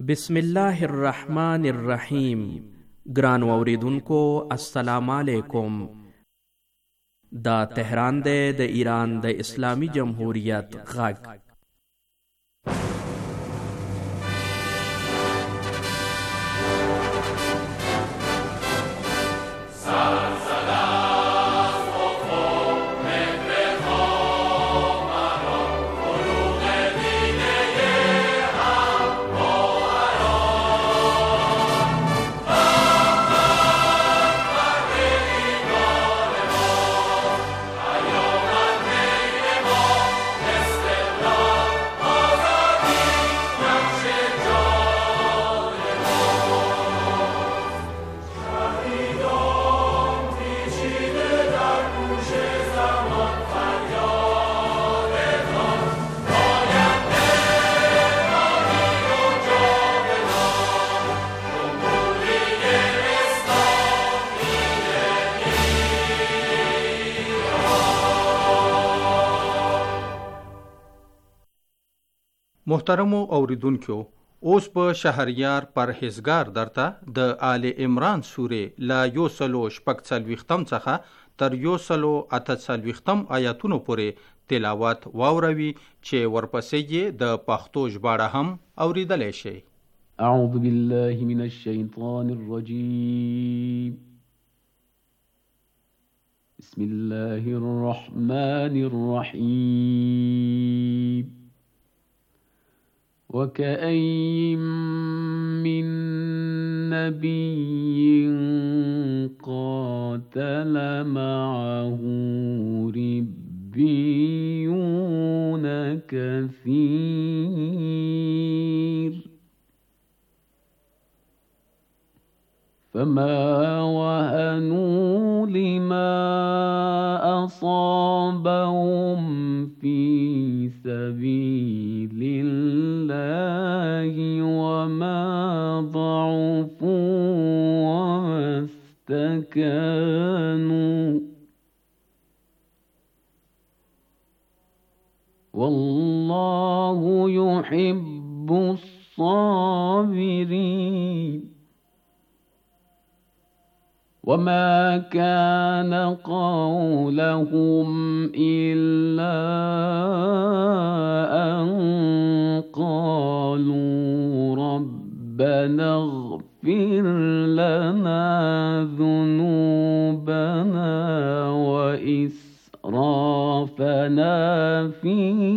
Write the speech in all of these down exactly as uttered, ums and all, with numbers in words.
بسم الله الرحمن الرحیم. ګران اوریدونکو السلام علیکم. دا تهران دی د ایران د اسلامی جمهوریت غږ. محترمو اوریدونکو، اوس په شهریار پرهیزګار درته د آل عمران سورې لا یو سلو شپږ څلوېښتم څخه تر یو سلو اته څلوېښتم آیاتونو پورې تلاوت واوروي چې ورپسې یې د پښتو ژباړه هم اوریدلی شئ. اعوذ بالله من الشیطان الرجیم. بسم الله الرحمن الرحیم. وكأين من نبي قاتل معه ربيون كثير فما وهنوا لما أصابهم في سبيل الله وما ضعفوا وما استكانوا والله يحب الصابرين. وما كان قولهم إلا أن قالوا ربنا اغفر لنا ذنوبنا وإسرافنا في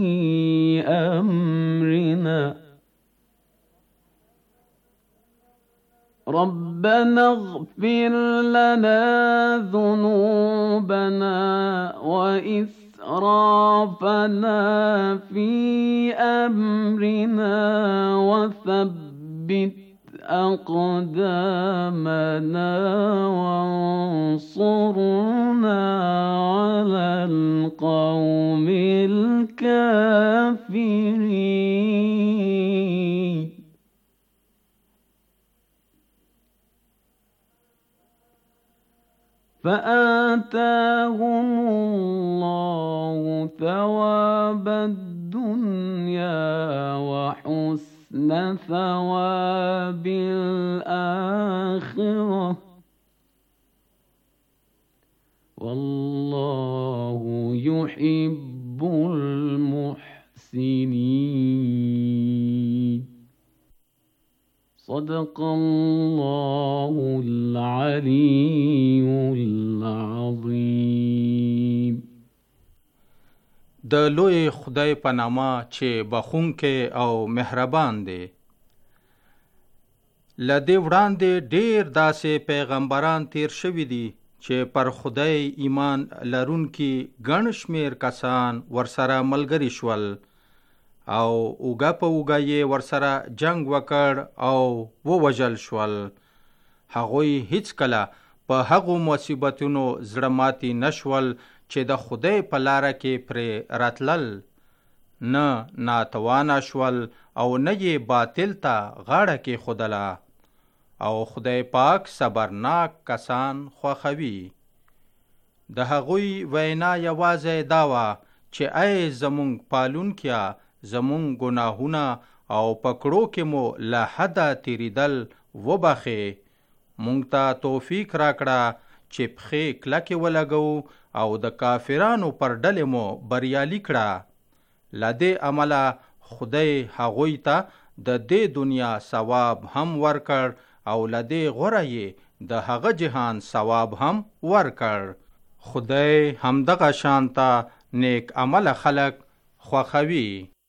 أمرنا ربنا اغفر لنا ذنوبنا وإسرافنا في أمرنا وثبت أقدامنا وانصرنا على القوم الكافرين. فآتاهم الله ثواب الدنيا وحسن ثواب الآخرة والله يحب المحسنين. صدق الله العلي العظيم. د لوی خدای په نامه چې بخښونکی او مهربان دی. له دې وړاندې ډېر داسې پیغمبران تیر شوي دي چې پر خدای ایمان لرونکي ګڼ شمېر کسان ورسره ملګري شول او اوږه په اوږه یې ورسره جنگ وکړ او ووژل شول. هغوی هیڅکله په هغو مصیبتونو زړه ماتي نشول چې د خدای په لاره کې پرې راتلل. نه ناتوانه شول او نه یې باطل ته غاړه کېښودله. او خدای پاک صبرناک کسان خوښوي. د هغوی وینا یوازې دا وه چې ای زمونږ پالونکیا، زمونږ ګناهونه او پکړو کې مو له حده تیریدل وبخې. مونږ ته توفیق راکړه چې پښې کلکې ولګو او د کافرانو پر ډلې مو بریالي کړه. له دې عمله خدای هغوی ته د دې دنیا ثواب هم ورکړ او له دې غوره یې د هغه جهان ثواب هم ورکړ. خدای همدغه شانته نیک عمل خلق خوښوي.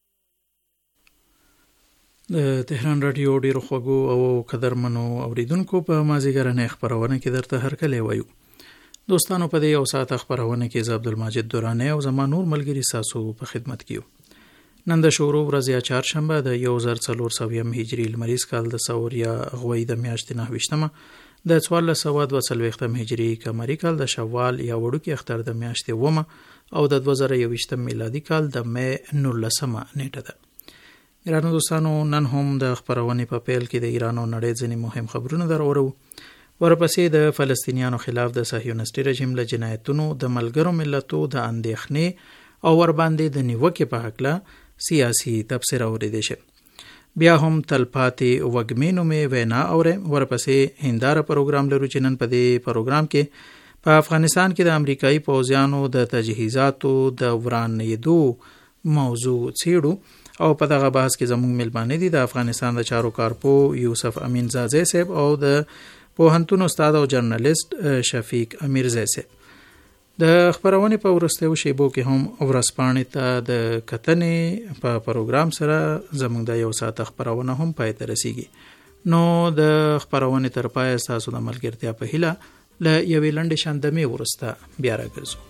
د تهران رادیو ډیرو خوږو او قدرمنو اوریدونکو په مازیګرنۍ خپرونه کې درته هرکلی وایو. دوستانو په دې یو ساعت خپرونه کې زه عبدالمجید دورانی او زما نور ملګري ساسو په خدمت کې یو. نن د شورو ورځ چهارشنبه د یو زر څلور سویم هجري لمریز کال د ثور یا غوی د میاشتې نهه ویشتمه د څوارلس سوه دوه څلوېښتم هجري قمري کال د شوال یا وړوکي اختر د میاشتې اوومه او د دوه زره یوویشتم میلادي کال د مې نولسمه نیټه ده. ګرانو دوستانو، نن هم د خپرونې په پیل کې د ایران او نړۍ ځینې مهم خبرونه در اورو. ورپسې د فلسطینیانو خلاف د صهیونیستي رژیم له جنایتونو د ملګرو ملتو د اندېښنې او ورباندې د نیوکې په هکله سیاسي تبصره اوریدی شي. بیا هم تلپاتې وږمې نومې وینا اورې. ورپسې هنداره پروګرام لرو چې نن په دې پروګرام کې په افغانستان کې د امریکایي پوځیانو د تجهیزاتو د ورانېدو موضوع څیړو او په دغه بحث کې زموږ میلمانه دي د افغانستان د چارو کارپو یوسف امین زازی صاحب او د پوهنتون استاد او جرنالیست شفیق امیرزی صاحب. د خپرونې په وروستیو شیبو کې هم ورځپاڼې ته د کتنې په پروګرام سره زموږ د یو ساعت خپرونه هم پای ته رسیږي. نو د خپرونې تر پایه ستاسو د ملګرتیا په هیله له یوې لنډې شاندمې وروسته بیا راګرځو.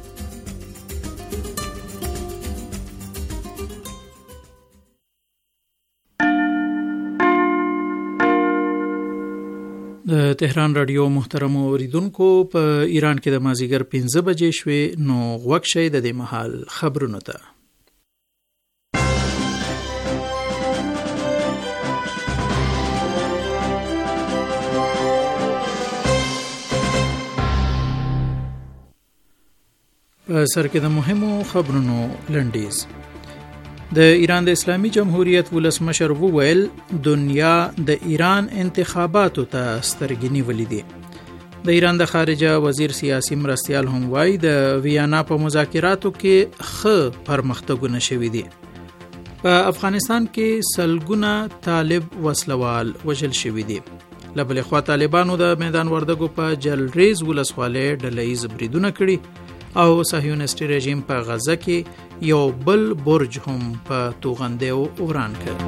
د تهران رادیو محترمو اوریدونکو، په ایران کې د مازیګر پنځه بجې شوې، نو غوږ شئ د دې مهال خبرونو ته. په سر کې د مهمو خبرونو لنډیز. د ایران د اسلامي جمهوریت ولسمشر وویل دنیا د ایران انتخاباتو ته سترګې نیولې دي. د ایران د خارجه وزیر سیاسي مرستیال هم وایي د ویانا په مذاکراتو کې ښه پرمختګونه شوي دي. په افغانستان کې سلګونه طالب وسلوال وژل شوي دي. له بلې خوا طالبانو د میدان وردګو په جلریز ولسوالۍ ډله ییز بریدونه کړي او صهیونیستي رژیم په غزه کې یو بل برج هم په توغندیو وران کړ.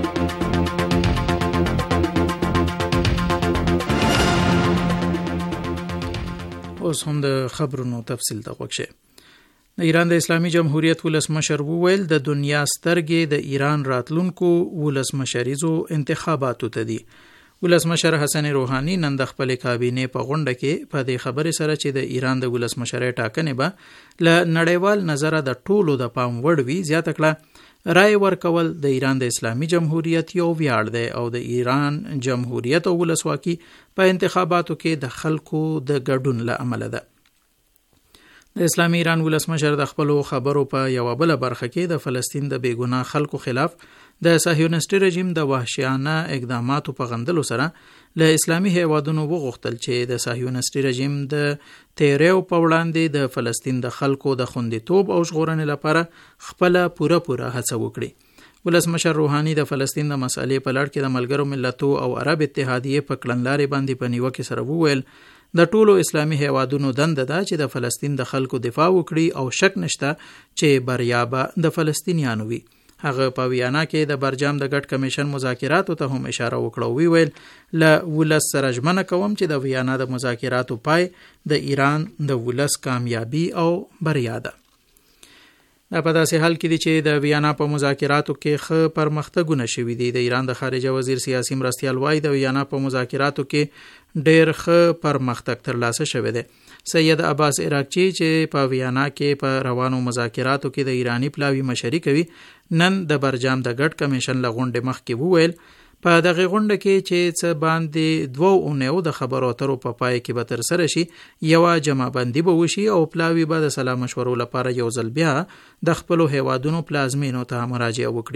اوس هم د خبرونو تفصیل ته غوږ شئ. د ایران د اسلامي جمهوریت ولسمشر وویل د دنیا سترګې د ایران راتلونکو ولسمشریزو انتخاباتو ته دي. ولسمشر حسن روحانی نن د خپل کابینې په غونډه کې په دې خبرې سره چې د ایران د ولسمشرۍ ټاکنې به له نړیوال نظره د ټولو د پام وړ وي زیاته کړه رای ورکول د ایران د اسلامي جمهوریت یو ویاړ دی او د ایران جمهوریت او ولسواکي په انتخاباتو کې د خلکو د ګډون له امله ده. د اسلامي ایران ولسمشر د خپلو خبرو په یوه بله برخه کې د فلسطین د بېګناه خلکو خلاف د صهیونیستي رژیم د وحشیانه اقداماتو په غندلو سره له اسلامي هیوادونو وغوښتل چې د صهیونیستي رژیم د تیریو په وړاندې د فلسطین د خلکو د خوندیتوب او ژغورنې لپاره خپله پوره پوره هڅه وکړي. ولسمشر روحانی د فلسطین د مسئلې په لړ کې د ملګرو ملتو او عرب اتحادیې په کړنلارې باندې په نیوکې سره وویل د ټولو اسلامي هیوادونو دنده ده چې د فلسطین د خلکو دفاع وکړي او شک نشته چې بریا به د فلسطینیانو وي. هغه په ویانا کې د برجام د ګډ کمیشن مذاکراتو ته هم اشاره وکړه او ویل له ولس سره ژمنه کوم چې د ویانا د مذاکراتو پای د ایران د ولس کامیابی او بریا ده. دا په داسې حال کې دي چې د ویانا په مذاکراتو کې ښه پرمختګونه شوي دي. د ایران د خارجه وزیر سیاسي مرستیال وایي د ویانا په مذاکراتو کې ډېر ښه پرمختګ ترلاسه شوی دی. سید عباس عراقچی چې په ویانا کې په روانو مذاکراتو کې د ایرانی پلاوی مشري کوي نن د برجام د ګډ کمیشن له غونډې مخکې وویل په دغه غونډه کې چې څه باندې دوه اونیو د خبرو اترو په پای کې به ترسره شي یوه جمعبندي به وشي او پلاوی به د سلا مشورو لپاره یو ځل بیا د خپلو هیوادونو پلازمینو ته مراجعه وکړي.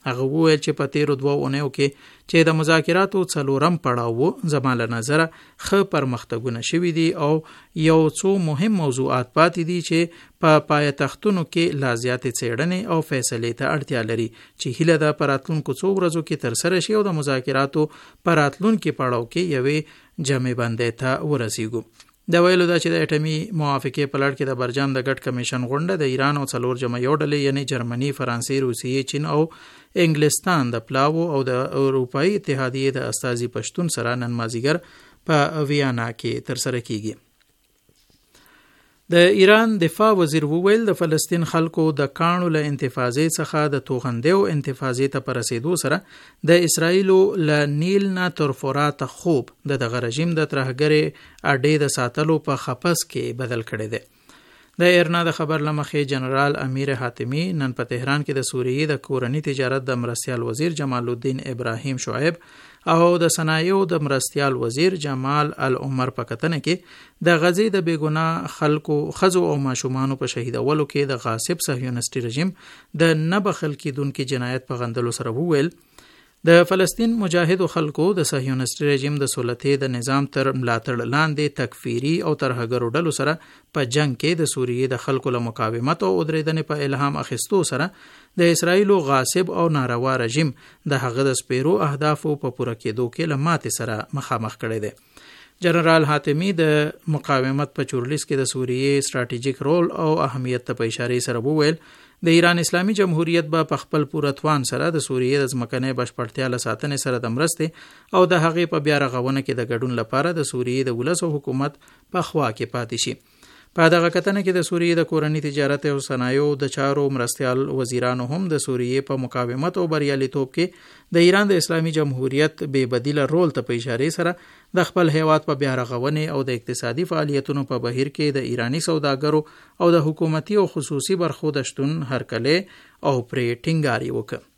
هغه وویل چې په تیرو دوه اونیو کې چې د مذاکراتو څلورم پړاو زما له نظره ښه پرمختګونه شوي دي او یو څو مهم موضوعات پاتې دي چې په پایتختونو کې لا زیاتې څېړنې او فیصلې ته اړتیا لري چې هیله ده په راتلونکو څو ورځو کې ترسره شي او د مذاکراتو په راتلونکي پړاو کې یوې جمع بندۍ ته ورسیږو. د ویلو دا چې د اټومي موافقې په لړ کې د برجام د ګډ کمیشن غونډه د ایران او څلور جمعیو ډلې یعنی جرمني، فرانسې، روسیې، چین او انګلستان د پلاوو او د اروپایي اتحادیې د استازي پښتون سره نن مازیګر په ویانا کې ترسره کیږي. د ایران دفاع وزیر وویل د فلسطین خلکو د کاڼو له انتفاضې څخه د توغندیو انتفاضې ته پر رسیدو سره د اسرایلو له نیل نه تر فرات خوب د دغه رژیم د ترهګرې اډې د ساتلو په خپس کې بدل کړی دی. د ایرنا د خبر لمخې جنرال امیر حاتمی نن په تهران کې د سوریې د کورني تجارت د مرستیال وزیر جمال الدین ابراهیم شعیب او د صنایعو د مرستیال وزیر جمال العمر په کتنه کې د غزې د بیګناه خلکو خزو او ماشومانو په شهیدولو کې د غاصب صهیونیستي رژیم د نه بخښل کېدونکي جنایت په غندلو سره وویل د فلسطین مجاهدو خلکو د صهیونیستي رژیم د سلطې د نظام تر ملاتړ لاندې تکفیری او ترهګرو ډلو سره په جنگ کې د سوریې د خلکو له مقاومت او درېدنې په الهام اخیستو سره د اسرایلو غاصب او ناروا رژیم د هغه د سپیرو اهدافو په پوره کېدو کې له ماتې سره مخامخ کړی دی. جنرال حاتمی د مقاومت په چورلیس کې د سوریې ستراتیژیک رول او اهمیت ته په اشاره سره وویل د ایران اسلامي جمهوریت به په خپل پوره توان سره د سوریې د ځمکنۍ بشپړتیا له ساتنې سره د مرستې او د هغې په بیا رغونه کې د ګډون لپاره د سوریې د ولس او حکومت په خوا کې پاتې شي. په دغه کتنه کې د سوریې د کورني تجارت او صنایعو د چارو مرستیال وزیرانو هم د سوریې په مقاومت او بریالیتوب کې د ایران د اسلامي جمهوریت بې بدیله رول ته په اشاره سره د خپل هیواد په بیا رغونې او د اقتصادي فعالیتونو په بهیر کې د ایرانی سوداګرو او د حکومتي او خصوصي برخو د شتون هرکلی او پرې ټینګاري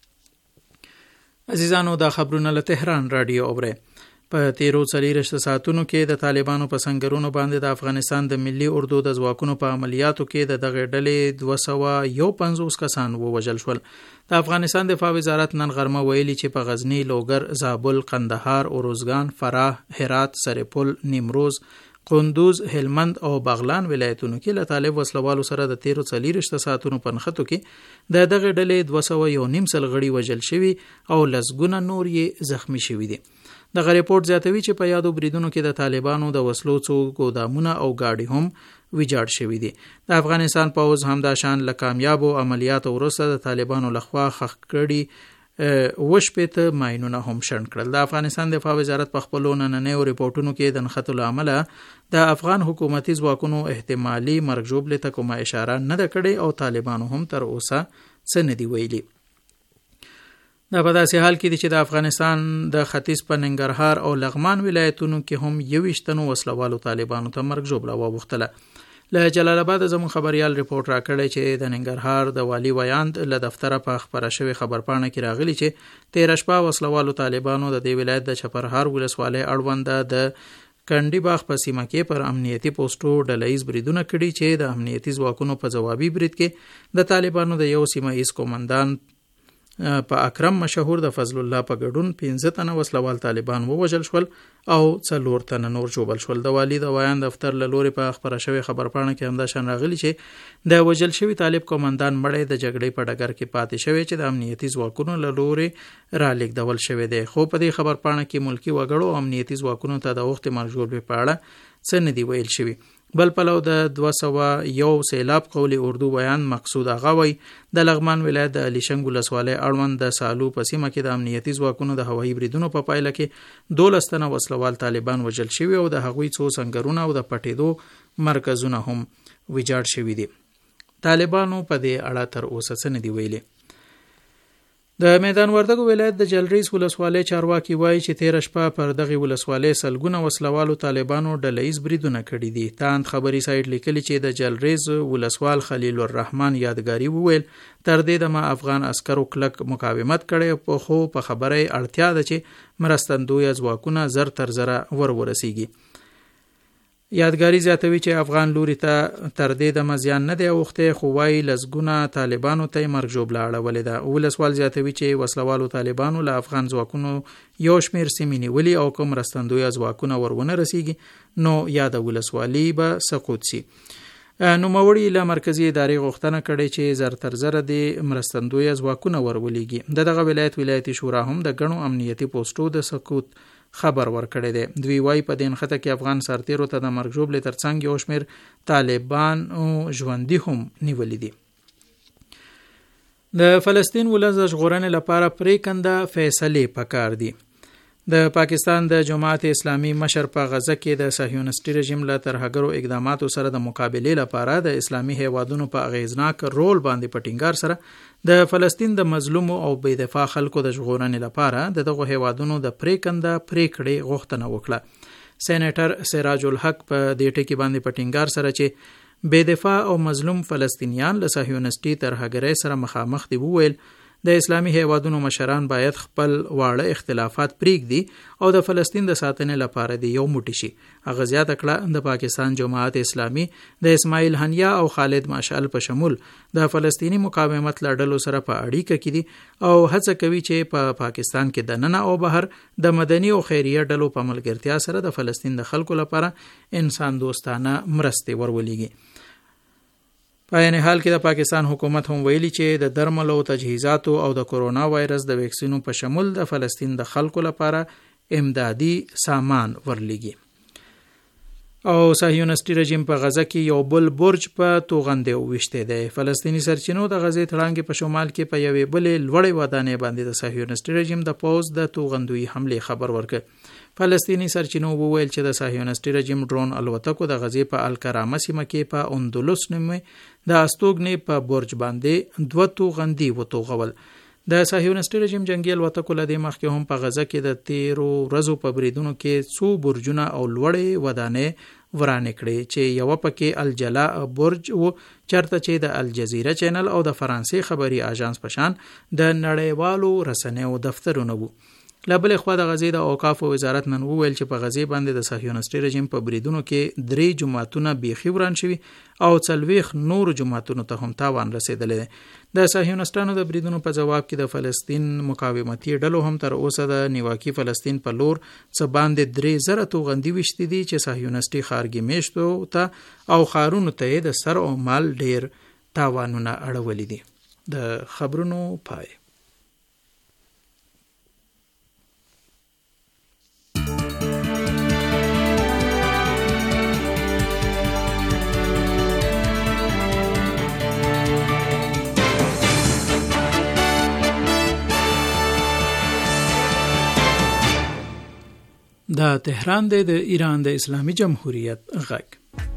وکړه. عزیزانو دا خبرونه له تهران رادیو اورئ. په تیرو څلېرویشت ساعتونو کې د طالبانو په سنګرونو باندې د افغانستان د ملي اردو د ځواکونو په عملیاتو کې د دغې ډلې دوه سوه یو پنځوس کسان ووژل شول. د افغانستان دفاع وزارت نن غرمه ویلي چې په غزني، لوګر، زابل، قندهار، اروزګان، فراه، هرات، سرپل، نیمروز، قندوز، هلمند او بغلان ولایتونو کې له طالب وسلوالو سره د تیرو څلېرویشت ساعتونو په نښتو کې د دغې ډلې دوه سوه یو نیم سل غړي وژل شوي او لسګونه نور یې زخمی شوي دي. دغه ریپورت زیاتوي چې په یادو بریدونو کې د طالبانو د وسلو څو ګودامونه او گاډي هم ویجاړ شوي دي. د افغانستان پوځ همداشان له کامیابو عملیاتو وروسته د طالبانو لخوا ښخ کړي وشپېته ماینونه هم شنډ کړل. د افغانستان دفاع وزارت په خپلو نننیو ریپورټونو کې د نښتو له امله د افغان حکومتي ځواکونو احتمالي مرګ ژوبلې ته کومه اشاره نه ده کړې او طالبانو هم تر اوسه څه نه دي ویلي. دا په داسې حال کې دي چې د افغانستان د ختیځ په ننګرهار او لغمان ولایتونو کې هم یوویشت تنو وسلوالو طالبانو ته مرګ ژوبله واوښتله. له جلال آباد زموږ خبریال ریپورټ راکړی چې د ننګرهار د والي ویاند له دفتره په خپره شوې خبرپاڼه کې راغلي چې تېره شپه وسلوالو طالبانو د دې ولایت د چپرهار ولسوالۍ اړونده د کنډي باغ په سیمه کې پر امنیتي پوسټو ډلهیز بریدونه کړي چې د امنیتي ځواکونو په ځوابي برید کې د طالبانو د یو سیمه ایز کومندان په اکرم مشهور د فضل الله په ګډون پنځه تنه وسلوال طالبان ووژل شول او څلور تنه نور ژوبل شول. د والي د ویان دفتر له لوري په خبره شوې خبرپاڼه کې همداشان راغلي چې د وژل شوي طالب کومندان مړی د جګړې په ډګر کې پاتې شوی چې د امنیتي ځواکونو له لوري را لیږدول شوی دی. خو په دې خبرپاڼه کې ملکي وګړو او امنیتي ځواکونو ته د وخت مرګ ژوبلې په اړه څه نه دي ویل شوي. بل پلو د دوه سوه یو سیلاب قولی اردو بیان مقصود آغا وی د لغمان ولایت د علیشنګ ولسوالۍ اړوند د سالو په سیمه کې د امنیتي ځواکونو د هوایي بریدونو په پایله کې دولس تنه وسلوال طالبان وژل شوي او د هغوی څو سنګرونه او د پټېدو مرکزونه هم ویجاړ شوي دي. طالبانو په دې اړه تر اوسه څه نه دي ویلي. د میدان وردګو ولایت د جلریز ولسوالۍ چارواکي وایي چې تیره شپه پر دغه ولسوالۍ سلګونه وسلوالو طالبانو ډلهیز بریدونه کړي دي. تاند خبري سایټ لیکلي چې د جلریز ولسوال خلیل الرحمن یادګاری وویل تر دې دمه افغان عسکرو کلک مقاومت کړی په خو په خبره اړتیا ده چې مرستندوی ځواکونه زر تر زره ور ورسیږي. یادګاری زیاتوي چې افغان لوري ته تر دې د مزیان نه دی اوخته خو وايي لزګونه طالبانو ته مرګ جوړه اړولې ده. ولسوال زیاتوي چې وسلوالو طالبانو له افغان ځواکونو یو شمیر سیمې نیولې او کوم مرستندوی ځواکونه ورونه رسیږي نو یاد ولسوالي به سقوط شي. نو موري له مرکزی ادارې غوښتنه کړې چې زر تر زر د مرستندوی ځواکونه ورولېږي. دغه ولایت ولایتي شورا هم د غنو امنیتي پوسټو د سقوط خبر ورکړی دی. دوی وايي په دین خطه کې افغان سرتیرو ته د مرګ ژوبلې ترڅنګ یو شمیر طالبان او ژوندي هم نیولې دي. د فلسطین ولز ژغورنې لپاره پریکنده فیصلې پکار دي. د پاکستان د جماعت اسلامی مشر په غزه کې د صهیونیستي رژیم له ترهګرو اقداماتو سره د مقابلې لپاره د اسلامي هیوادونو په اغیزناک رول باندې پټینګار سره د فلسطین د مظلوم او بې دفاع خلکو د ژغورنې لپاره د دغه هیوادونو د پریکنده پریکړې غوښتنه وکړه. سېنیټر سراج الحق په دې ټکي باندې پټینګار سره چې بې دفاع او مظلوم فلسطینیان له صهیونیستي ترهګرۍ سره مخامخ دي وویل د اسلامي هیوادونو مشران باید خپل واړه اختلافات پریږدي او د فلسطین د ساتنې لپاره دی یو موټی شي. هغه زیاته کړه د پاکستان جماعت اسلامی د اسماعیل هنیا او خالد ماشال په شمول د فلسطینی مقاومت لړلو سره په اړیکه کې دي او هڅه کوي چې په پا پاکستان کې د ننه او بهر د مدني او خیریه ډلو په ملګرتیا سره د فلسطین د خلکو لپاره انسان دوستانه مرستې ورولېږي. په عین حال کې د پاکستان حکومت هم ویلي چې د درملو او تجهیزاتو او د کورونا وایرس د ویکسینو په شمول د فلسطین د خلکو لپاره امدادي سامان ورلېږي. او صهیونیستي رژیم په غزه کې یو بل برج په توغندې وشته دی. فلسطینی سرچینو د غزې تړانګې په شمال کې په یوې بلې لوړې ودانۍ باندې د صهیونیستي رژیم د پوز د توغندوی حمله خبر ورکړ. فلسطینی سرچینو وویل چې د صهیونیستي رژیم ډرون الوتکو د غزې په الکرامه سیمه کې په اندلس نومې د استوګنې په برج باندې دوه توغندي وتوغول. د صهیونیستي رژیم جنگي الوتکو له دې مخکې هم په غزه کې د تیرو ورځو په بریدونو کې څو برجونه او لوړې ودانۍ ورانې کړې چې یو پکې الجلا برج و چرته چې د الجزیره چینل او د فرانسې خبري اژانس پشان د نړیوالو رسنیو دفترونه وو. لبل خو د غزې د اوقاف وزارت نن وویل چې په غزې باندې د صهیونیستي رژیم په بریدونو کې درې جماعتونه بیخي وران شوي او څلويخ نور جماعتونو ته هم تاوان رسیدلی. د صهیونیستانو د بریدونو په جواب کې د فلسطین مقاومتي ډلو هم تر اوسه د نیواکي فلسطین په لور څه باندې درې زره توغندي وشتي دي چې صهیونیستي خارګي میشتو ته او خارونو ته د سر او مال ډیر تاوانونه اړولې دي. د خبرونو پای. دا تهران دی د ایران د اسلامي جمهوریت غږ.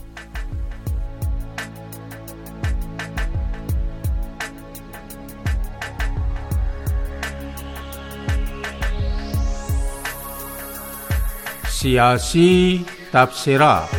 سیاسی تبصره.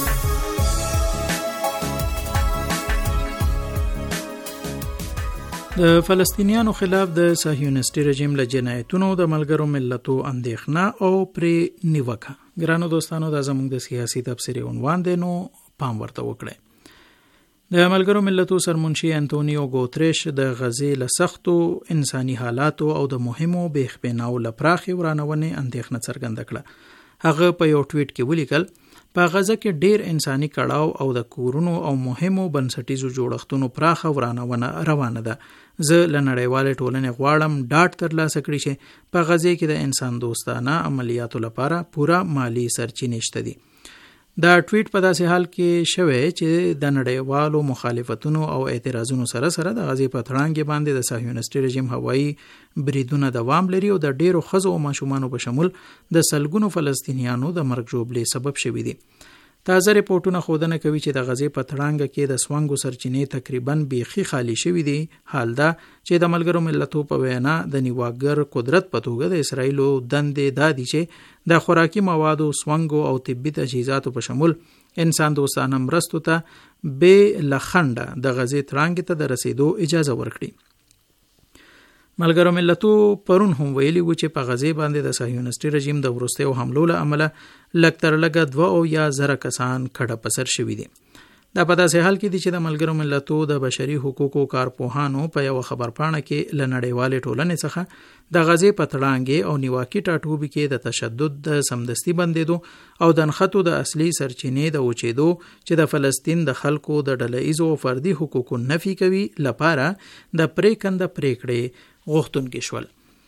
د فلسطینیانو خلاف د صهیونیستي رژیم له جنایتونو د ملګرو ملتو اندېښنه او پرې نیوکه. ګرانو دوستانو دا زموږ د سیاسي تبصرې عنوان دی نو پام ورته وکړئ. د ملګرو ملتو سرمنشي انټونیو ګوتریش د غزې له سختو انساني حالاتو او د مهمو بېخبیناو له پراخې ورانونې اندېښنه څرګنده کړه. هغه په یو ټویټ کې ولیکل په غزه کې ډیر انساني کړهو او د کورونو او مهمو بنسټیزو جوړښتونو پراخه ورانونه روانه ده. زه له نړیوالې ټولنې غواړم ډاډ ترلاسه کړي چې په غزه کې د انسان دوستانه عملیاتو لپاره پوره مالی سرچینې شته دي. دا ټویټ په داسې حال کې شوی چې د نړیوالو مخالفتونو او اعتراضونو سره سره د غزې په تړانګې باندې د صهیونیستي رژیم هوایي بریدونه دوام لري او د ډیرو ښځو او ماشومانو په شمول د سلګونو فلسطینیانو د مرګ ژوبلې سبب شوي دي. تازه ریپورتونه ښودنه کوي چې د غزې په تړانګه کې د سونګو سرچینې تقریبا بیخي خالی شوي دي. حال دا چې د ملګرو ملتو په وینا د نیواګر قدرت په توګه د اسرایلو دندې دا دي چې د خوراکي موادو، سونګو او طبي تجهیزاتو په شمول انسان دوستانه مرستو ته بې له خنډه د غزې تړانګې ته د رسیدو اجازه ورکړي. ملګرو ملتو پرون هم ویلي و چې په غزې باندې د صهیونیستي رژیم د وروستیو حملو له امله لږ تر لږه دوه او یا زره کسان کډه په سر شوي دي. دا په داسې حال کې دي چې د ملګرو ملتو د بشري حقوقو کارپوهانو په یو خبرپاڼه کې له نړیوالې ټولنې څخه د غزې په تړانګې او نیواکي ټاټوبي کې د تشدد د سمدستي بندېدو او د نښتو د اصلي سرچینې د وچېدو چې د فلسطین د خلکو د ډله ایزو او فردي حقوقو نفي کوي لپاره د پریکنده پریکړې غوښتونکي شول.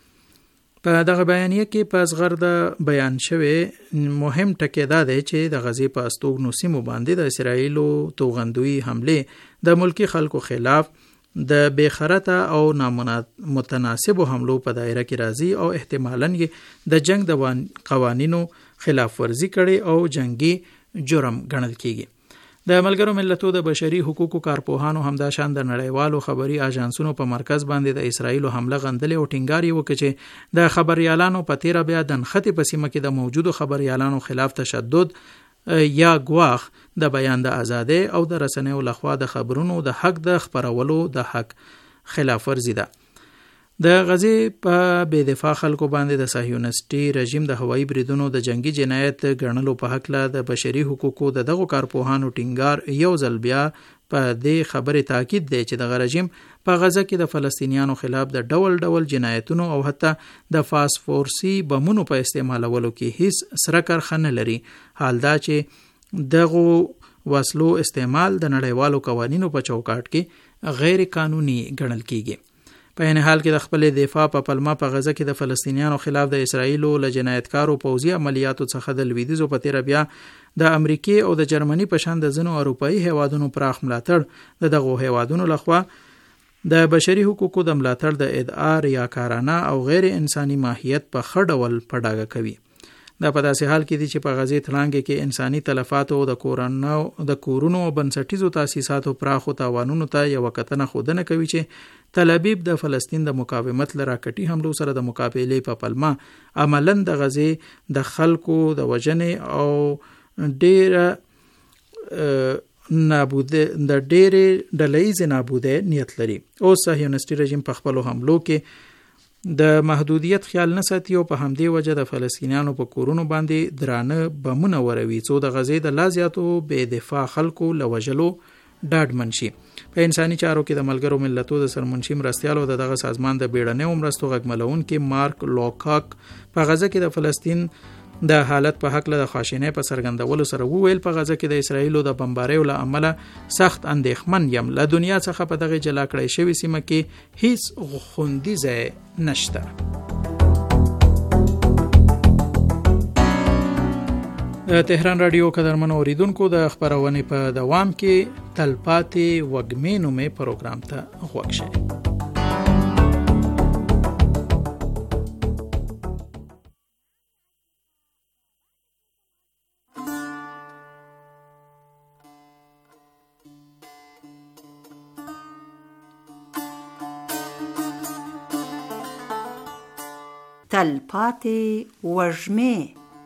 په دغه بیانیه کې په اصغر د بیان شوی مهم ټکی دا دی چې د غزې په استوګنو سیمو باندې د اسرائیلو توغندوی حملې د ملکی خلکو خلاف د بېخرته او نامتناسبو حملو په دایره کې راځي او احتمالاً یې د جنگ د قوانینو خلاف ورزي کړي او جنگي جرم ګڼل کیږي. د ملګرو ملتو د بشري حقوقو کارپوهانو همداشان د نړیوالو خبري اژانسونو په مرکز باندې د اسرائیلو حمله غندلې او ټینګار یې وکړ چې د خبريالانو په تیره بیا د نښتې په سیمه کې د موجودو خبريالانو خلاف تشدد یا ګواښ د بیان د ازادۍ او د رسنیو لخوا د خبرونو د حق د خپرولو د حق خلاف ورزي ده. د غزې په بې دفاع خلکو باندې د صهیونیستي رژیم د هوایي بریدونو د جنگي جنایت ګڼلو په حقله د بشري حقوقو د دغو کارپوهانو ټینګار یو ځل بیا په دې خبرې تاکید دی چې دغه رژیم په غزه کې د فلسطینیانو خلاف د ډول ډول جنایتونو او حتی د فاسفورسي بمونو په استعمالولو کې هیڅ سره کرخه نه لري. حال دا چې دغو وسلو استعمال د نړیوالو قوانینو په چوکاټ کې غیر قانوني ګڼل کیږي. په این حال کې د خپل دفاع په پلمه په غزه کې د فلسطینیانو خلاف د اسرائیلو له جنایتکارو پوځي عملیاتو څخه د لویدیځو په تیره بیا د امریکای او د جرمني په شان د ځینو اروپایي هیوادونو پراخ ملاتړ د دغو هیوادونو لخوا د بشري حقوقو د ملاتړ د ادعا ریاکارانه او غیر انساني ماهیت په ښه ډول په ډاګه کوي. دا په داسې حال کې دي چې په غزې تړانګې کې انساني تلفاتو د کورونو د کورونو او بنسټیزو تاسیساتو پراخو تاوانونو ته یو کتنه خودنه کوي چې تل ابیب د فلسطین د مقاومت لپاره کټي حملو سره د مقابلې په پلمه عملاً د غزې د خلکو د وژنې او ډېر نابوده د ډېرې ډلهییزې نابودۍ نیت لري. اوس صهیونیستي رژیم په خپلو حملو کې د محدودیت خیال نه ساتي او په همدې وجه د فلسطینیانو په کورونو باندې درانه بمونه وروي څو د غزې د لا زیاتو بې دفاع خلکو له وژلو ډاډمن شي. په انساني چارو کې د ملګرو ملتو د سرمنشي مرستیالو د دغه سازمان د بیړنیو مرستو غږملونکي مارک لوکاک په غزه کې د فلسطین د حالت په حق له خاشینې په سرګندولو سره وویل په غزه کې د اسرائیلو د بمباریو له امله سخت اندېښمن یم. له دنیا څخه په دغه جلا کړی شوی سیمه کې هیڅ خوندي ځای نشته. د تهران رادیو قدرمنو اوریدونکو د خبرونې په دوام کې تلپاتې وږمې نومې پروګرام ته غوږ شئ. تلپاتې وږمې.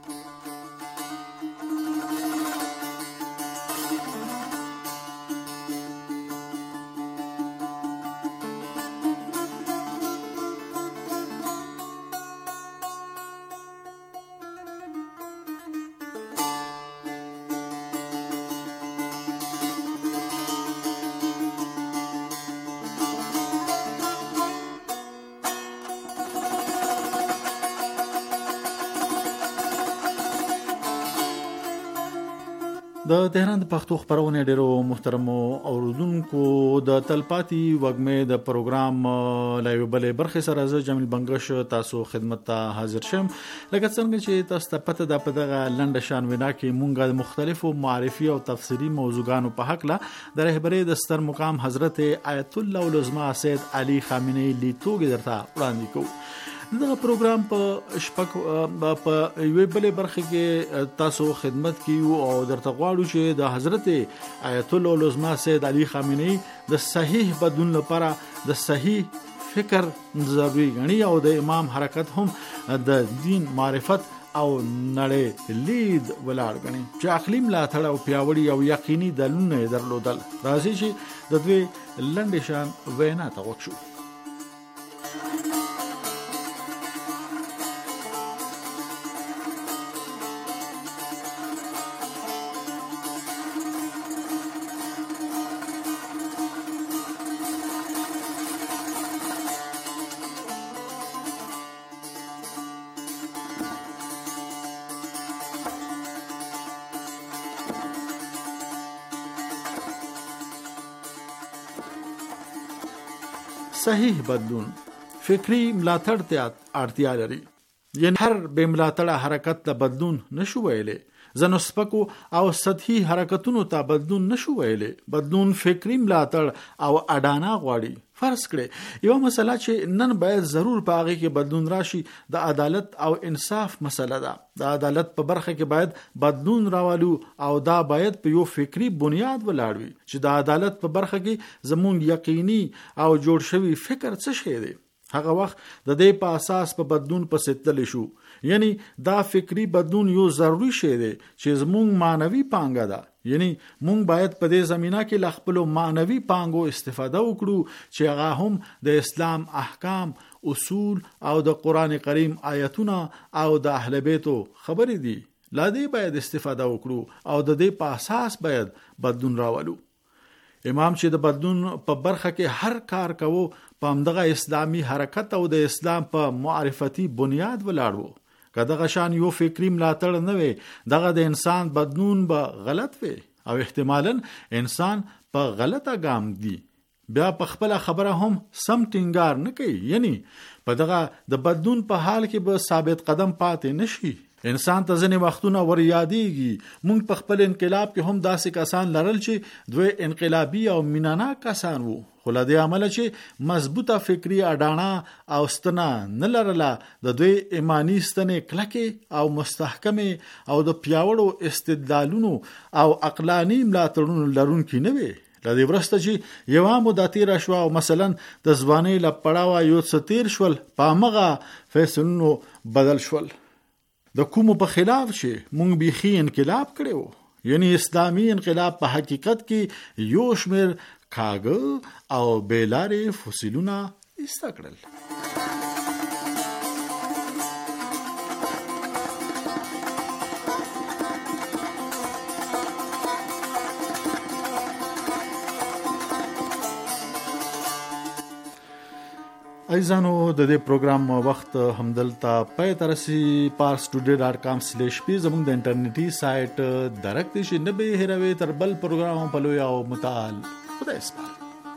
د تهران د پښتو خبرونه ډیرو محترمو اوریدونکو د تلپاتې وږمې د پروګرام لایو بلې برخه سره زه جمیل بنگش تاسو خدمت ته حاضر شم. لکه څنګه چې تاسو ته پته ده په دغه لنډ شان وینا کې مونږه د مختلفو معرفي او تفسیری موضوعاتو په حق له د رهبری د ستر مقام حضرت آیت الله العظما سید علی خامنه‌ای لیتوګ درته وړاندې کوو. دغه پروګرام په شپږ په یوې بلې برخه کې تاسو خدمت کیو او درته غواړو چې د حضرت آیت الله العظما سید علی خامنه‌ای د صحیح بدلون لپاره د صحیح فکر ضروري غني او د امام حرکت هم د دین معرفت او نړۍ لید ولاړ غني چې اقلیم لا تړ او پیاوړي او یقیني دلونه درلودل. راځي چې د دوی لنډ شان وینا ته وښو. صحیح بدلون فکری ملاتړ ته اړتیا لري. یعنی هر بې ملاتړه حرکت ته بدلون نشو ویلې. ځنو سپکو او سطحي حرکتونو ته بدلون نشو ویلې. بدلون فکری ملاتړ او اډانا غواړي. فرض کړئ یو مسله چې نن باید ضرور په هغه کې بدلون راشي د عدالت او انصاف مسله ده. د عدالت په برخه کې باید بدلون راوالو او دا باید په یو فکری بنیاد ولاړ وي چې د عدالت په برخه کې زموږ یقیني او جوړ شوی فکر څه شی دی. هغه وخت د دې په اساس په بدلون پسې تللی شو. یعنی دا فکری بدلون یو ضروری شی دی چې زموږ مانوي پانګه ده. یعنی مونږ باید په دې زمينه کې ل خپل مانوي پانګو استفاده وکړو چې هغه هم د اسلام احکام، اصول او د قران کریم آیتونه او د اهل بیتو خبرې دي. لا دې باید استفاده وکړو او د دې په اساس باید بدلون راولو. امام چې د بدلون په برخه کې هر کار کوو په همدغه اسلامي حرکت او د اسلام په معرفتي بنیاد ولاړ وو. که دغه شان یو فکری ملاتړ نه وي دغه د انسان بدلون به غلط وي او احتمالاً انسان په غلطه ګام دی. بیا په خپل خبره هم سم ټینګار نه کوي. یعنی په دغه د بدلون په حال کې به ثابت قدم پاتې نشي. انسان ته ځنې وختونه ور یادېږي مونږ په خپل انقلاب کې هم داسې کسان لرل چې دوی انقلابي او مینانا کسان وو، خو له دې عمله چې مضبوطه فکری اډانا او ستنه نه لرله د دوی ایمانی ستنې کلکې او مستحکمې او د پیاوړو استدلالونو او عقلانی ملاتړونو لرونکي نه وي. لدې ورسته چې یو مو د تیر شو او مثلا د ځواني لپړاوه یو څه تیر شول په مغه فیصلونو بدل شول د کومو په خلاف چې مونږ بيخي انقلاب کړو. یعنی اسلامی انقلاب په حقیقت کې یو شمیر کاغه او بیلارې فسیلونه استکړل. ایزانو د دې پروګرام وخت همدلته پای ترسي پارس ټوډے ډاٹ کام سلیش پی زموږ د انټرنیټي سایت درکته شي نه به هروي تر بل پروګرام په لوی او متعال خدای سپارو.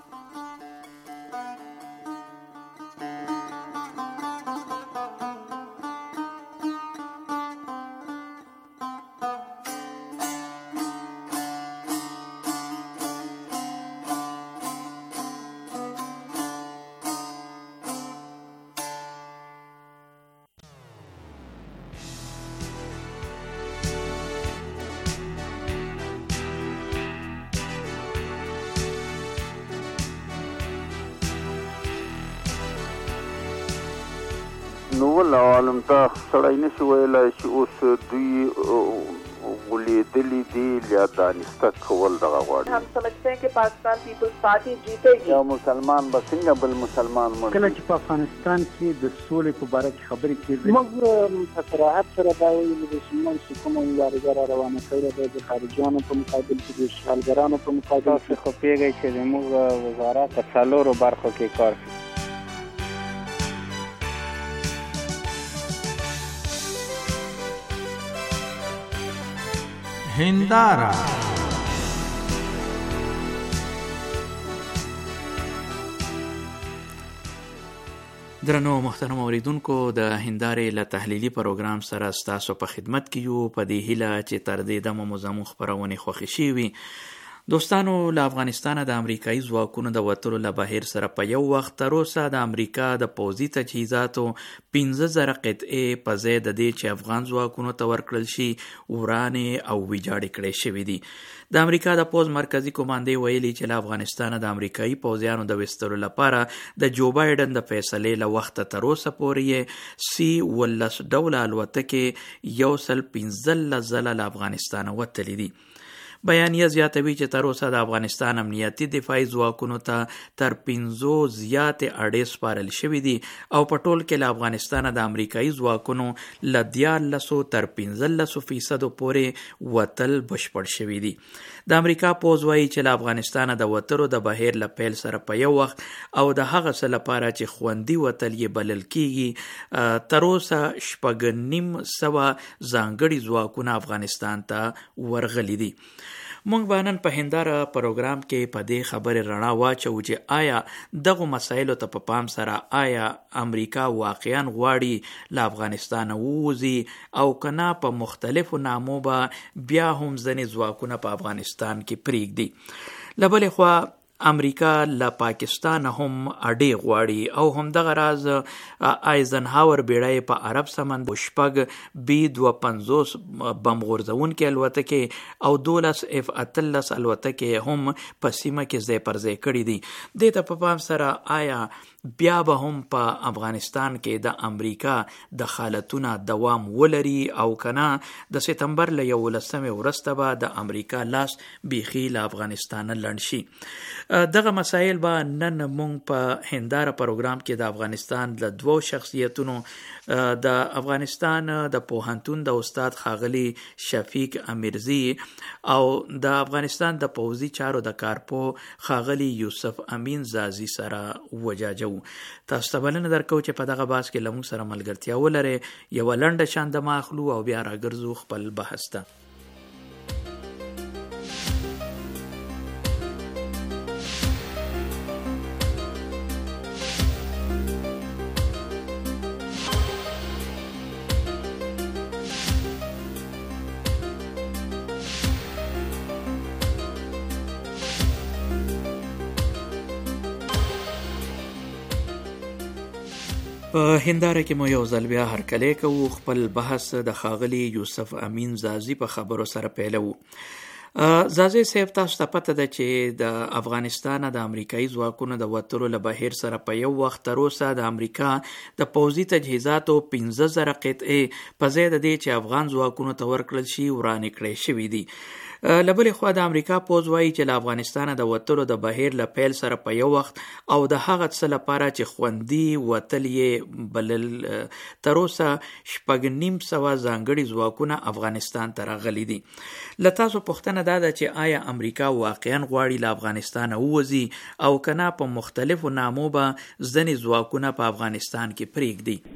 نو ول عالم ته سړی نشي ویلای چې اوس دوی ولیدلی دی یا دانسته کول دغه غواړي. हम समझते हैं कि पाकिस्तान पीपल्स पार्टी जीतेगी. یا مسلمان به څنګه بل مسلمان مړ کله چې په افغانستان کې د سولې په باره کې خبرې کېږي موږ په صراحت سره دا ویلي چې موږ چې کومه مبارزه را روانه کړې ده د خارجیانو په مقابل کې د اشغالګرانو په مقابل کې خو پیږي چې موږ وزارت په څلورو برخو کې کار کوي. هندارا درنو محترم اوریدونکو د هندارې له تحلیلي پروګرام سره ستاسو په خدمت کې یو په دې هیله چې تر دې دمو مزمو خبرونه خوښ شي وي. دوستانو له افغانستان د امریکایي ځواکونو د وتلو له بهیر سره په یو وخت تر اوسه د امریکا د پوځي تجهیزاتو پنځه زره قطعې په ځای د دې چې افغان ځواکونو ته ورکړل شي ورانې او ویجاړې کړې شوې دي. د امریکا د پوځ مرکزی کمانډې ویلي چې له افغانستان د امریکایي پوځیانو د وستلو لپاره د جو بایډن د فیصلې له وخت تر اوسه پورې سی ولس ډوله الوتکې یو سل پنځلس ځله له افغانستان وتلې دي. بیانیه زیاتوي چې تر اوسه د افغانستان امنیتي دفاعي ځواکونو ته تر پنځو زیاتې اړې سپارل شوي دي او په ټول کې له افغانستانه د امریکایي ځواکونو له دیارلسو تر پنځلسو فیصدو پورې وتل بشپړ شوي دي. د امریکا پوځ وایي چې له افغانستانه د وتلو د بهیر له پیل سره په یو وخت او د هغه څه لپاره چې خوندي وتل یې بلل کیږي تر اوسه شپږ نیم سوه ځانګړي ځواکونه افغانستان ته ورغلي دي. مونږ به نن په هنداره پروګرام کې په دې خبرې رڼا واچو چې آیا دغو مسایلو ته په پام سره آیا امریکا واقعا غواړي له افغانستانه ووځي او که نه په مختلفو نامو به بیا هم ځینې ځواکونه په افغانستان کې پرېږدي. له بلې خوا امریکا له پاکستان هم اډې غواړي او همدغه راز آیزنهاور بیړۍ په عرب سمند شپږ بي دوه پنځوس بم غورځوونکې الوتکې او دولس اف اتلس الوتکې هم په سیمه کې ځای پر ځای کړي دي. دې ته په پام سره آیا بیا به هم په افغانستان کې د امریکا د حالتونه دوام ولري او کنه د سپتمبر له یولسمې وروسته به د امریکا لاس بیخي له افغانستانه لنډ شي؟ دغه مسایل به نن مونږ په هنداره پروګرام کې د افغانستان له دوو شخصیتونو د افغانستان د پوهنتون د استاد ښاغلي شفیق امیرزي او د افغانستان د پوځي چارو د کارپو ښاغلي یوسف امین زازي سره وجاجو. تاسو ته بلنه درکو چې په دغه بحث کې له موږ سره ملګرتیا ولرئ. یوه لنډه شاندمه اخلو او بیا راګرځو خپل بحث ته. په هنداره کې مو یو ځل بیا هرکلی کوو. خپل بحث د ښاغلي یوسف امین زازي په خبرو سره پیلوو. زازي صاحب، تاسو ته پته ده چې د افغانستان د امریکایي ځواکونو د وتلو له بهیر سره په یو وخت تر اوسه د امریکا د پوځي تجهیزاتو پنځه زره قطعې په ځای د دې چې افغان ځواکونو ته ورکړل شي ورانې کړې شوي دي. له بلې خوا د امریکا پوځ وایي چې له افغانستانه د وتلو د بهیر له پیل سره په یو وخت او د هغه څه لپاره چې خوندي وتل یې بلل تر اوسه شپږ نیم سوه ځانګړي ځواکونه افغانستان ته راغلي دي. له تاسو پوښتنه دا ده چې آیا امریکا واقعا غواړي له افغانستانه ووځي او که نه په مختلفو نامو به ځینې ځواکونه په افغانستان کې پرېږدي؟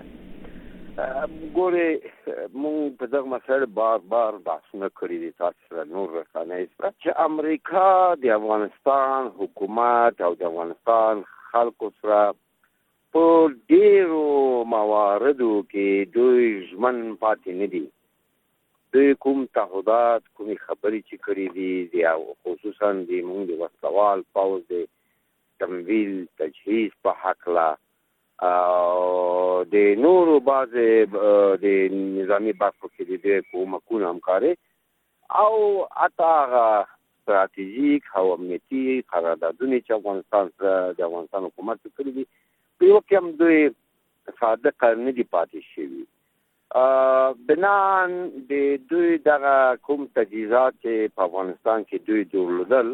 ګورې مونږ په دغه مسایلو بار بار بحثونه کړي دي تاسو سره نور رسنۍ سره چې امریکا د افغانستان حکومت او د افغانستان خلکو سره په ډېرو مواردو کې دوی ژمن پاتې نه دي. دوی کوم تعهدات کومې خبرې چې کړي دي د خصوصا د مونږ د وسلوال پوځ د تمویل تجهیز په هکله او د نورو بعضې د نظامي برخو کې د دې کومکونه همکاري او حتی هغه ستراتیژیک او امنیتي قراردادونه چې افغانستان سره د افغانستان حکومت کړي دي په یو کې هم دوی صادق نه دي پاتې شوي. بنان د دوی دغه کوم تجهیزات چې په افغانستان کې دوی درلودل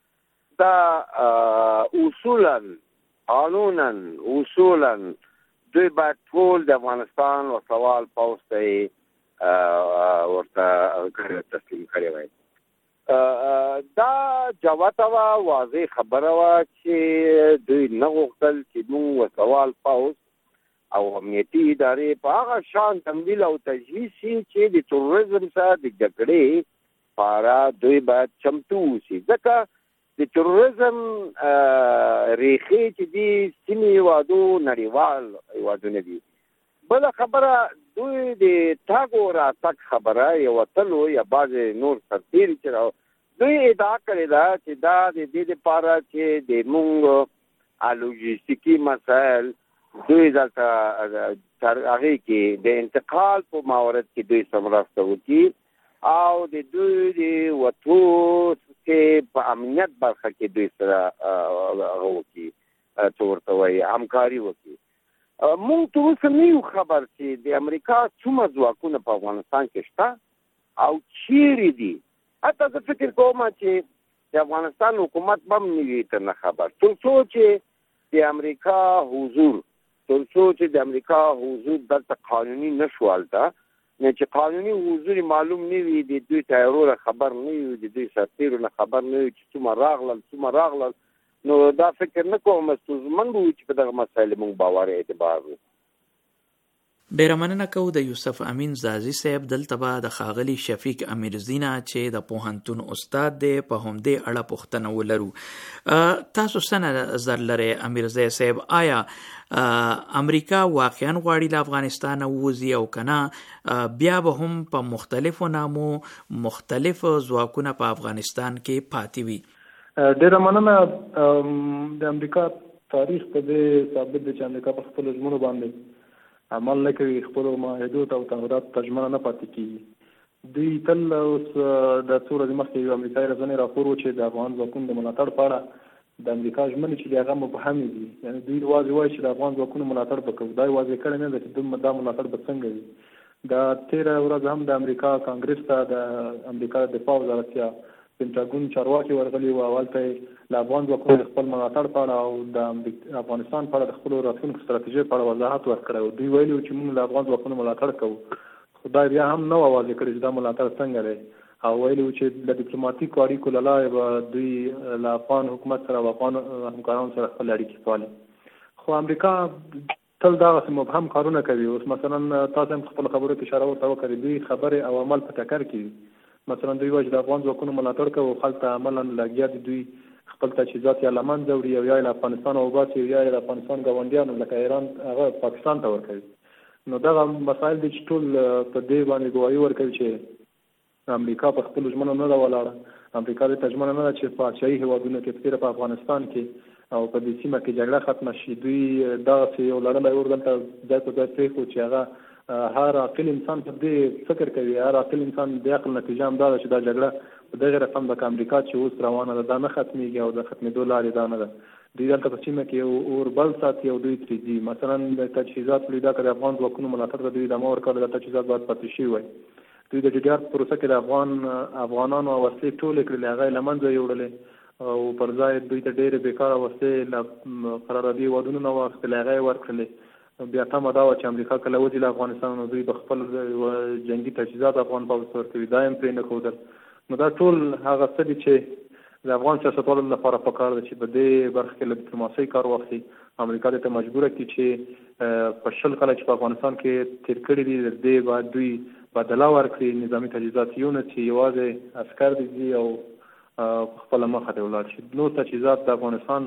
دا اصولاً قانونا اصولا دوی باید ټول د افغانستان وسوال پوځ ته ورته تسلیم کړی وای. دا جوته وه، واضح خبره وه چې دوی نه غوښتل چې موږ وسوال پوځ او امنیتي ادارې په هغه شان تمویل او تجهیز شي چې د تروریزم سره د جګړې لپاره دوی باید چمتو اوسي. ځکه د تروریزم ریښې چې دي سیمې هېوادو نړیوال هېوادونه دي. بله خبره دوی د تګ او راتګ خبره یا وتلو یا بعضې نور سرتېري چې دوی ادعا کړې ده چې دا د دې دپاره چې د مونږ لوجستیکي مسایل دوی دلته هغې کې د انتقال په مورد کې دوی څه مرسته وکړي او د دوی د وتو کې په امنیت برخه کې دوی سره هغه وکړي څه ورته وایي همکاري وکړي. مونږ ته اوس نه یو خبر چې د امریکا څومره ځواکونه په افغانستان کې شته او چیرې دي حتی زه فکر کوم چې د افغانستان حکومت به هم نه وي تر نه خبر، تر څو چې د امریکا حضور تر څو چې د امریکا حضور دلته قانوني نه شو، هلته نه چې قانوني حضور معلوم نه وي، د دوی تیارو نه خبر نه وي، د دوی سرتیرو نه خبر نه وي چې څومره راغلل څومره راغلل، نو دا فکر نه کوم ستونزمن به وي چې په دغه مسایلو موږ باور اعتبار وو. ډیره مننه کوو د یوسف امین زازي صاحب. دلته به د ښاغلي شفیق امیرزینا چې د پوهنتون استاد دی په همدې اړه پوښتنه ولرو. تاسو څه نظر لرئ امیرزی صاحب؟ آیا امریکا واقعا غواړي له افغانستان ووځي او کنه بیا به هم په مختلفو نامو مختلف ځواکونه په افغانستان کې پاتې وي؟ ډیره مننه. د امریکا تاریخ په دې ثابت دی چې امریکا په خپلو ژمنو باندې عمل نه کوي، خپلو معاهدو ته او تعهداتو ته ژمنه نه پاتې کېږي. دوی تل اوس د څو ورځې مخکې یو امریکایي رسنۍ راپور و چې د افغان ځواکونو د ملاتړ په اړه د امریکا ژمنې چې دي هغه مبهمې دي، یعنې دوی یوازې وایي چې د افغان ځواکونو ملاتړ به کوو، دا یې واضح کړی نه ده چې دوی دا ملاتړ به څنګه وي. دا تېره ورځ هم د امریکا کانګرس ته د امریکا د دفاع وزارت یا پنټاګون چارواکي ورغلي وو، هلته یې له افغان ځواکونو د خپل ملاتړ په اړه او د افغانستان په اړه د خپلو راتلونکو ستراتیژۍ په اړه وضاحت ورکړی و. دوی ویلي وو چې موږ له افغان ځواکونو ملاتړ کوو، خو دا بیا هم نه و واضح کړی چې دا ملاتړ څنګه دی، او ویلي وو چې د ډیپلوماتیکو اړیکو له لارې به دوی له افغان حکومت سره او افغان همکارانو سره خپل اړیکې پالي. خو امریکا تل دغسې مبهم کارونه کوي. اوس مثلا تاسو هم خپلو خبرو کې اشاره ورته وکړئ، دوی خبرې او عمل په ټکر کې وي. مثلا دوی وایي چې د افغان ځواکونو ملاتړ کوو، هلته عملا لګیا دي دوی خپل تجهیزات یا له منځه وړي او یا یې له افغانستان وباسي او یا یې د افغانستان ګاونډیانو لکه ایران هغه پاکستان ته ورکوي. نو دغه مسایل دي چې ټول په دې باندې ګواهي ورکوي چې امریکا په خپلو ژمنو نه ده ولاړه. امریکا دې ته ژمنه نه ده چې په اچایي هېوادونو کې په په افغانستان کې او په دې سیمه کې جګړه ختمه شي. دوی دغسې یو لړلی اور دلته ځای په ځای پرېښود چې هغه هر عاقل انسان په دې فکر کوي، هر عاقل انسان د عقل نتیجه هم دا ده چې دا جګړه په دغه رقم لکه امریکا چې اوس روانه ده دا نه ختمېږي او د ختمېدو لارې دا نه ده. دوی دلته په سیمه کې یو اور بل ساتي او دوی ترې ځي. مثلا د تجهیزات ولیدا که د افغان ځواکونو ملاتړ ته دوی ادامه ورکړله، د تجهیزات باید پاتې شوي وای. دوی د ډي ډي آر په پروسه کې د افغان افغانانو وسلې ټولې کړلې، هغه یې له منځه یوړلې او پر ځای دوی ته ډېرې بېکاره وسلې له قراردادي هېوادونو نه واخیستلې، هغه یې ورکړلې. بیا تمه دا وه چې امریکا کله وځي له افغانستان نو دوی به خپل جنګي تجهیزات افغان پوځ ته ورکوي، دا یې پرې نه ښودل. نو دا ټول هغه څه دي چې د افغان سیاستوالو لپاره پکار ده چې په دې برخه کې له ډیپلوماسۍ کار واخلي. امریکا دې ته مجبوره کړي چې په شل کاله چې په افغانستان کې تېر کړي دي د دې باید دوی بدله ورکړي، نظامي تجهیزات یونه چې یوازې عسکر دي ځي او په خپله مخه دې ولاړ شي. نور تجهیزات د افغانستان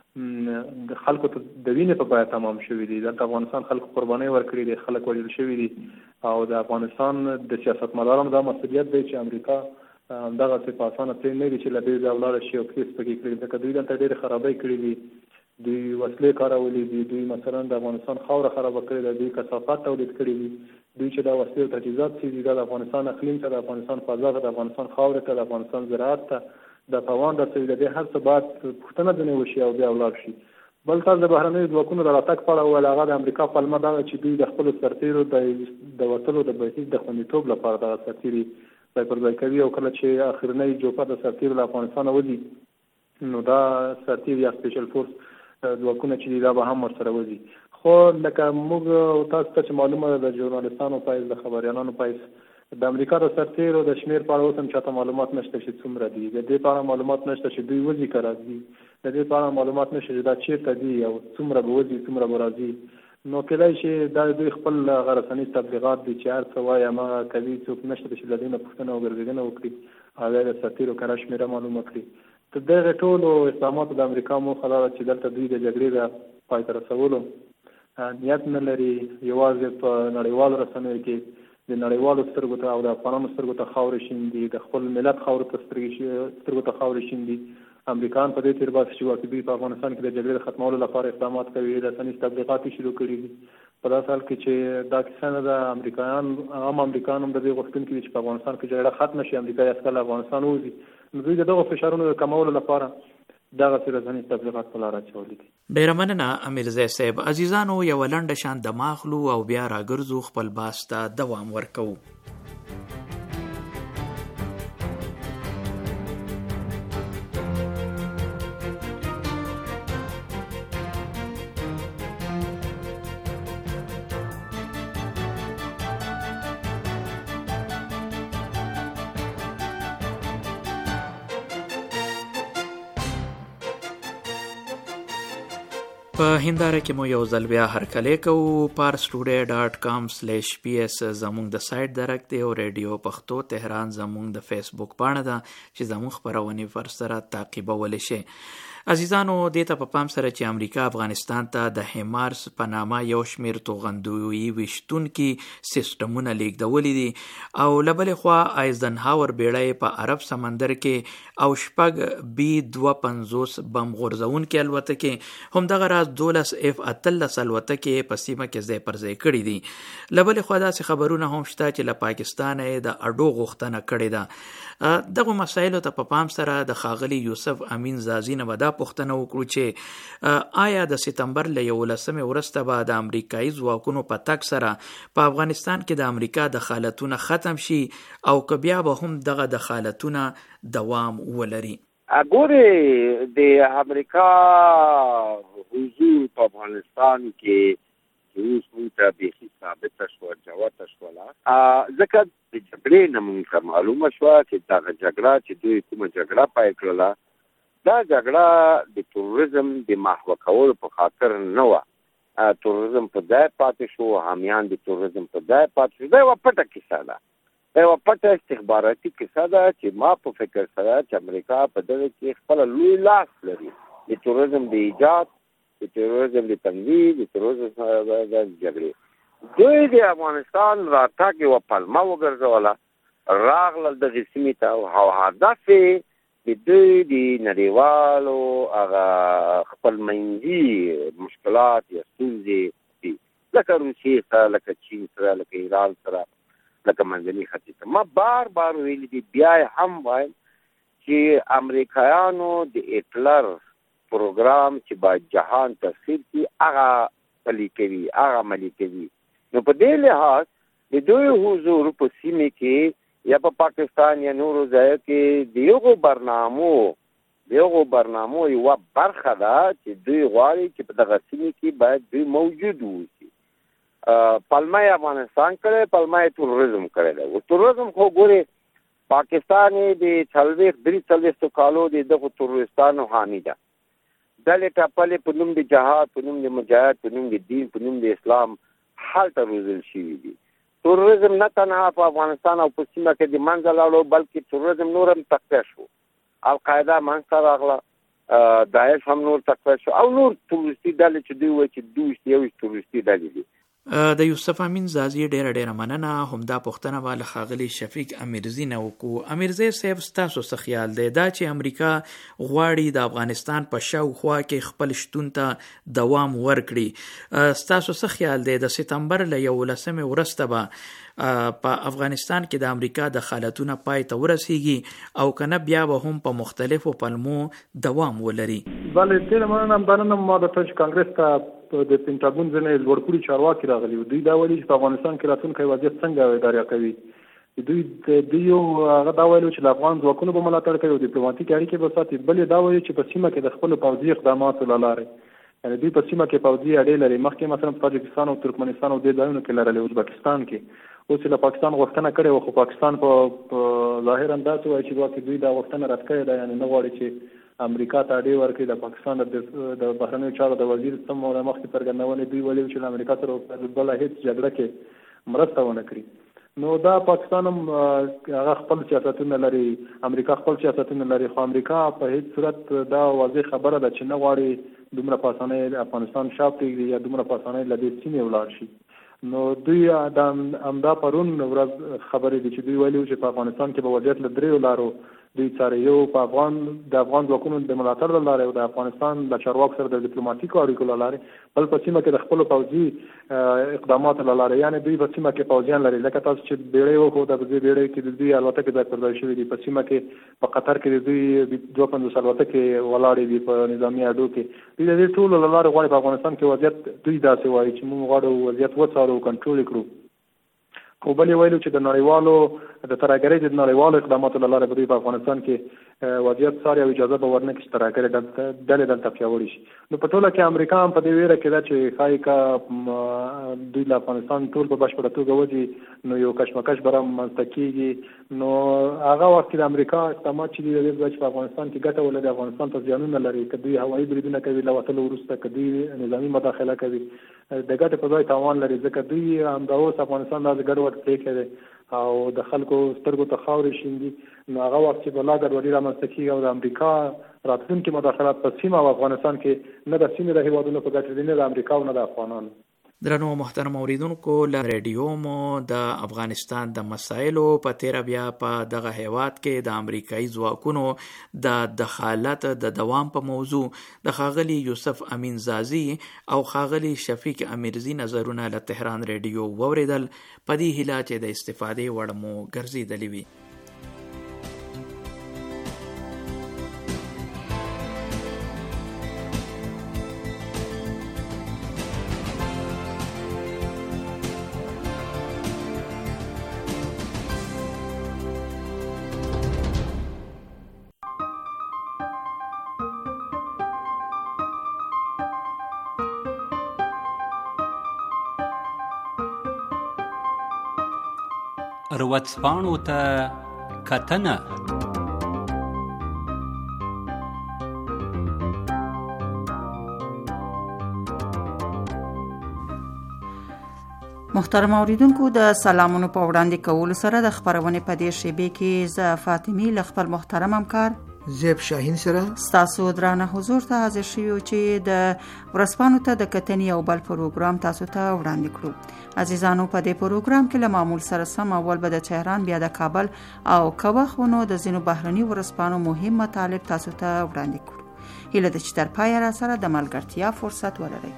د خلکو ته د وینې په بیه تمام شوي دي. دلته افغانستان خلکو قربانۍ ورکړي دي، خلک وژل شوي دي او د افغانستان د سیاستمدارانو دا مسؤلیت دی چې امریکا همدغسې په اسانه پرې نه دي چې له دې ځایه ولاړه شي او پښې سپکې کړي، ځکه دوی دلته ډېرې خرابۍ کړي دي. دوی وسلې کارولې دي، دوی مثلا د افغانستان خاوره خرابه کړې ده، دوی کثافات تولید کړي دي. دوی چې دا وسلې او تجهیزات څه دي دا د افغانستان اقلیم ته، د افغانستان فضا ته، د افغانستان خاورې ته، د افغانستان زراعت ته، د توان د څه د هر څه باید پوښتنه ځینې وشي او بیا ولاړ شي. بل تاسو د بهرنیو ځواکونو د راتګ په اړه وویل، هغه د امریکا پلمه دا ده چې دوی د خپلو سرتېرو د وتلو د بهیر د خوندیتوب لپاره دغه سرتېري ځای پر ځای کوي او کله چې اخرنۍ جوپه د سرتېرو له افغانستانه وځي نو دا سرتېر یا سپیشل فورس ځواکونه چې دي دا به هم ورسره وځي. خو لکه موږ تاسو ته چې معلومه ده د ژورنالستانو پایز د خبریالانو پایز د امریکا د سرتېرو د شمېر په اړه اوس هم چاته معلومات نشته چې څومره دي، د دې په اړه معلومات نشته چې دوی وځي که راځي، د دې په اړه معلومات نشته چې دا چېرته دي او څومره به وځي څومره به راځي. نو کېدای شي دا دوی خپل هغه رسنیز تبلیغات دي چې هر څه وایي هماغه کوي، څوک نشته چې له دوی نه پوښتنه او ګرځېدنه وکړي، هغه د سرتېرو کره شمېره معلومه کړي. د دغې ټولو اقداماتو د امریکا موخه دا ده چې دلته دوی د جګړې د پای ته رسولو نیت نه لري، یوازې په نړیوالو رسنیو کې د نړیوالو سترګو ته او د افغانانو سترګو ته خاورې شیندي، د خپل ملت خاورو ته سترګو ته خاورې شیندي. امریکایان په دې تیر باسي چې واقعي دوی په افغانستان کې د جګړې د ختمولو لپاره اقدامات کوي، رسنیز تبلیغات یې شروع کړي دي. په داسې حال کې چې دا کیسه نه ده، امریکایان عام امریکایان هم د دې غوښتونکي دي چې په افغانستان کې جګړه ختمه شي، امریکایي عسکر له افغانستان ووځي. نو دوی د دغو فشارونو د کمولو لپاره دغسې رسنیز تبلیغات په لاره اچولي دي. ډېره مننه امیرزی صاحب. عزیزانو یوه لنډه شان دمه اخلو او بیا راګرځو خپل بحث ته دوام ورکوو. په هنداره کې مو یو ځل بیا هرکلی کوو. پارس ټوډے ډاټ کام سلیش پی اس زموږ د سایټ درک دی او ریډیو پښتو تهران زموږ د فیسبوک پاڼه ده چې زموږ خپرونې ورسره تعقیبولی شئ. عزیزانو دې ته په پام سره چې امریکا افغانستان ته د هیمارس په نامه یو شمیر توغندویي ویشتونکي سیسټمونه لیږدولي دي او له بلې خوا ایزنهاور بیړۍ په عرب سمندر کې او شپږ بي دوه پنځوس بم غورځونکي الوتکې همدغه راز دولس اف اتلس الوتکې په سیمه کې ځای پر ځای کړي دي. له بلې خوا داسې خبرونه هم شته چې له پاکستانه یې د اډو غوښتنه کړې ده. دغه مسایلو ته په پام سره د ښاغلي یوسف امین زازي نه به دا پوښتنه وکړو چې آیا د سپتمبر له یولسمې وروسته به د امریکایي ځواکونو په تګ سره په افغانستان کې د امریکا دخالتونه ختم شي او که بیا به هم دغه دخالتونه دوام ولري؟ ګورې د امریکا حضور په افغانستان کې اوس موږ ته بیخي ثابته شوه، جوته شوله، ځکه د جګړې نه موږ ته معلومه شوه چې دغه جګړه چې دوی کومه جګړه پای کړله دا جګړه د تروریزم د محو کولو په خاطر نه وه. تروریزم په ځای پاتې شو، حامیان د تروریزم په ځای پاتې شو. دا یوه پټه کیسه ده، دا یوه پټه استخباراتي کیسه ده چې ما په فکر سره چې امریکا په دغه کې خپله لوی لاس لري د تروریزم د ایجاد، د تروریزم د تنظیم، د تروریزم د جګړې. دوی د افغانستان راتګ یوه پلمه وګرځوله، راغلل دغې سیمې ته او هدف یې د دوی د نړیوالو هغه خپلمنځي مشکلات یا ستونزې دي، لکه روسیې سره، لکه چین سره، لکه ایران سره، لکه منځني ختیځ سره. ما بار بار ویلي دي، بیا هم وایم چې امریکایانو د هټلر پروګرام چې باید جهان تسخیر کړي هغه پلي کوي، هغه عملي کوي. نو په دې لحاظ د دوی حضور په سیمې کې یا په پاکستان یا نورو ځایو کې د یغو برنامو د یغو برنامو یوه برخه ده چې دوی غواړي چې په دغه سیمې کې باید دوی موجود اوسي. پلمه یې افغانستان کړی، پلمه یې تروریزم کړی دی. تروریزم خو ګورې پاکستان یې د څلوېښت درې څلوېښتو کالو د دغو تروریستانو حامي ده. ډلې ټپلې په نوم د جهاد، په نوم د مجاهد، په نوم د دین، په نوم د اسلام هلته روزل شوي دي. تروریزم نه تنها په افغانستان او په سیمه کې د منځه لاړو، بلکې تروریزم نور هم تقویه شو. القاعده منځته راغله، داعش هم نور تقویه شو او نور تروریستي ډلې چې دوی وایي چې دویشت یویشت تروریستي ډلې دي. د یوسف امین زازي ډیره ډیره مننه. همدا پوښتنه به له ښاغلي شفیق امیرزي نه وکړو. امیرزي صاحب ستاسو څه خیال دی دا چې امریکا غواړي د افغانستان په شاوخوا کې خپل شتون ته دوام ورکړي، ستاسو څه خیال دی د سپتمبر له یولسمې وروسته به په افغانستان کې د امریکا دخالتونه پای ته ورسیږي او کنه بیا به هم په مختلفو پلمو دوام ولري؟ بله ډېره مننه. مننه ما درته چې کانګرس ته د پینټاګون ځینې لوړپوړي چارواکي راغلي وو، دوی دا ویلي چې په افغانستان کې راتلونکی وضعیت څنګه اداره کوي. دوی دوی یو هغه دا ویلو چې د افغان ځواکونو به ملاتړ کوي او ډیپلوماټیک اړیکې به ساتي، بل یې دا ویلي چې په سیمه کې د خپلو پوځي اقداماتو له لارې، یعنې دوی په سیمه کې پوځي اډې لري. مخکې مثلا په تاجکستان او ترکمنستان او دې ځایونو کې لرلې، ازبکستان کې اوس یې له پاکستان غوښتنه کړې وه، خو پاکستان په ظاهرا داسې وایي چې واکې دوی دا غوښتنه رد کړې ده، یعنې نه غواړي چې امریکا ته اډې ورکړي. د پاکستان د بهرنیو چارو د وزیر څه موده مخکې څرګندونې دوی ویلي چې له امریکا سره بله هېڅ جګړه کې مرسته ونه کړي. نو دا پاکستان هم هغه خپل سیاستونه لري، امریکا خپل سیاستونه لري، خو امریکا په هېڅ صورت دا واضح خبره ده چې نه غواړي دومره په اسانۍ افغانستان شا پرېږدي یا دومره په اسانۍ له دې سیمې ولاړ شي. نو دوی د همدا پرون ورځ خبرې دي چې دوی ویلي چې په افغانستان کې به وضعیت له دریو لارو دوی څاري، یو په افغان د افغان ځواکونو د ملاتړ له لارې او د افغانستان د چارواکو سره د ډیپلوماټیکو اړیکو له لارې، بل په سیمه کې د خپلو پوځي اقداماتو له لارې. یعنې دوی په سیمه کې پوځیان لري، لکه تاسو چې بیړۍ وکړو د دې بیړۍ کې د دوی الوتکې ځای پر ځای شوي دي. په سیمه کې په قطر کې د دوی دوه پنځوس الوتکې ولاړې دي په نظامي اډو کې. دوی د دې ټولو له لارې غواړي په افغانستان کې وضعیت دوی داسې وایي چې موږ غواړو وضعیت وڅارو او کنټرول کړو. خو بل یې ویلو چې د نړیوالو د ترهګرۍ د نړیوالو اقداماتو له لارې به دوی په افغانستان کې وضعیت څاري او اجازه به ورنه کړي چې ترهګرۍ ډلې دلته پیاوړې شي. نو په ټوله کې امریکا هم په دې ویره کې ده چې ښایي که دوی له افغانستان ټول په بشپړه توګه وځي نو یو کشمکش به رامنځته کېږي. نو هغه وخت کې د امریکا اقدامات چې دي د په افغانستان کې ګټه ولري، افغانستان ته زیانونه لري، که دوی هوایي بریدونه کوي له وتلو وروسته، که دوی نظامي مداخله کوي د ګټې په ځای تاوان لري، ځکه دوی همدا اوس افغانستان داسې ګډوډ پرېښی دی او د خلکو سترګو ته خاورې شیندي. نو هغه وخت چې به لا ګډوډي رامنځته کېږي او د امریکا راتلونکي مداخلات په سیمه او افغانستان کې نه د سیمې د هېوادونو په ګټه دي، نه د امریکا او نه د افغانانو. درنو محترم اوریدونکو، له ریډیو مو د افغانستان د مسایلو په تیره بیا په دغه هیواد کې د امریکایي ځواکونو د دخالت د دوام په موضوع د ښاغلي یوسف امین زازي او ښاغلي شفیق امیرزي نظرونه له تهران ریډیو واوریدل. په دې هیله چې د استفادې وړ مو ګرځېدلې وي. ورځپاڼو ته کتنه. محترم اوریدونکو، د سلامونو په وړاندې کولو سره د خبرونې په دې شیبې کې زه فاطمی له خپل محترم همکار زیب شاهین سره ستاسو درانه حضور ته حاضر شویو چې د ورځپاڼو ته د کتنې یو بل پروګرام تاسو ته وړاندې کړو. عزیزانو، په دې پروګرام کې له معمول سره سم اول به د تهران بیا د کابل او کوخونو د ځینو بهرني ورځپاڼو مهم مطالب تاسو ته وړاندې کړو. هیله ده چې تر پایه را سره د ملګرتیا فرصت ولرئ.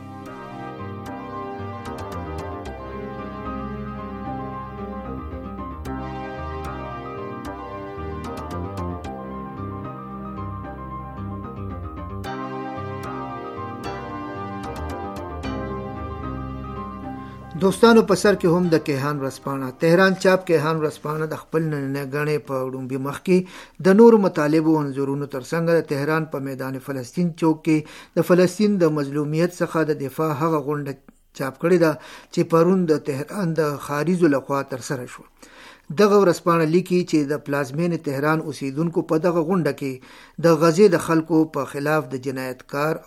دوستانو، په سر کې هم د کیهان ورځپاڼه تهران چاپ کیهان ورځپاڼه د خپل نننۍ غړې په وړومبي مخ کې د نورو مطالبو او انځورونو ترڅنګ د تهران په میدان فلسطین چوک کې د فلسطین د مظلومیت څخه د دفاع هغه غونډه چاپ کړې ده چې پرون د تهران د خاریزو لخوا ترسره شو. دغه ورځپاڼه لیکي چې د پلازمین تهران اوسیدونکو په دغه غونډه کې د غزې د خلکو په خلاف د جنایتکار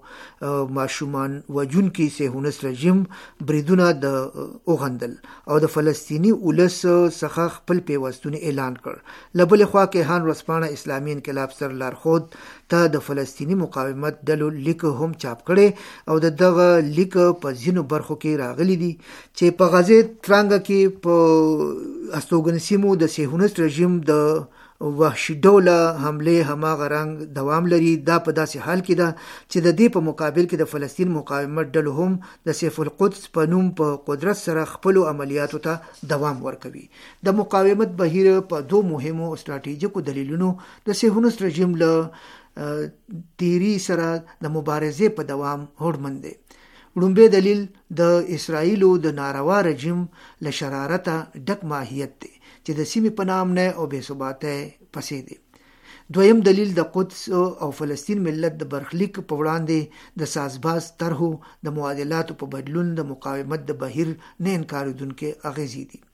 او ماشومان وجونکي صهیونیست رژیم بریدونه د اوغندل او د فلسطینی ولس څخه خپل پیوستون اعلان کړ. له بلې خوا کیهان ورځپاڼه اسلامي انقلاب سر لارښود ته د فلسطینی مقاومت ډلو لیک هم چاپ کړي او د دغه لیک په ځینو برخو کې راغلي دي چې په غزې ترانګه کې په استوګنسیمو د صهیونیست رژیم د وحشي ډوله حمله هماغه رنګ دوام لري. دا په داسې حال کې ده چې د دې په مقابل کې د فلسطین مقاومت ډلو هم د سیف القدس په نوم په قدرت سره خپل عملیاتو ته دوام ورکوي. د مقاومت بهیر په دوه مهمو استراتیژیکو دلیلونو د صهیونیست رژیم له تیری سره د مبارزې په دوام هوډمن دی. وړومبی دلیل د اسرائیلو د ناروا رژیم له شرارته ډک ماهیت دی چې د سیمې په نام نه او بې ثباته پسې دی. دویم دلیل د قدس او فلسطین ملت د برخلیک په وړاندې د سازباز طرحو د معادلاتو په بدلون د مقاومت د بهیر نه انکاریدونکي اغیزې دي.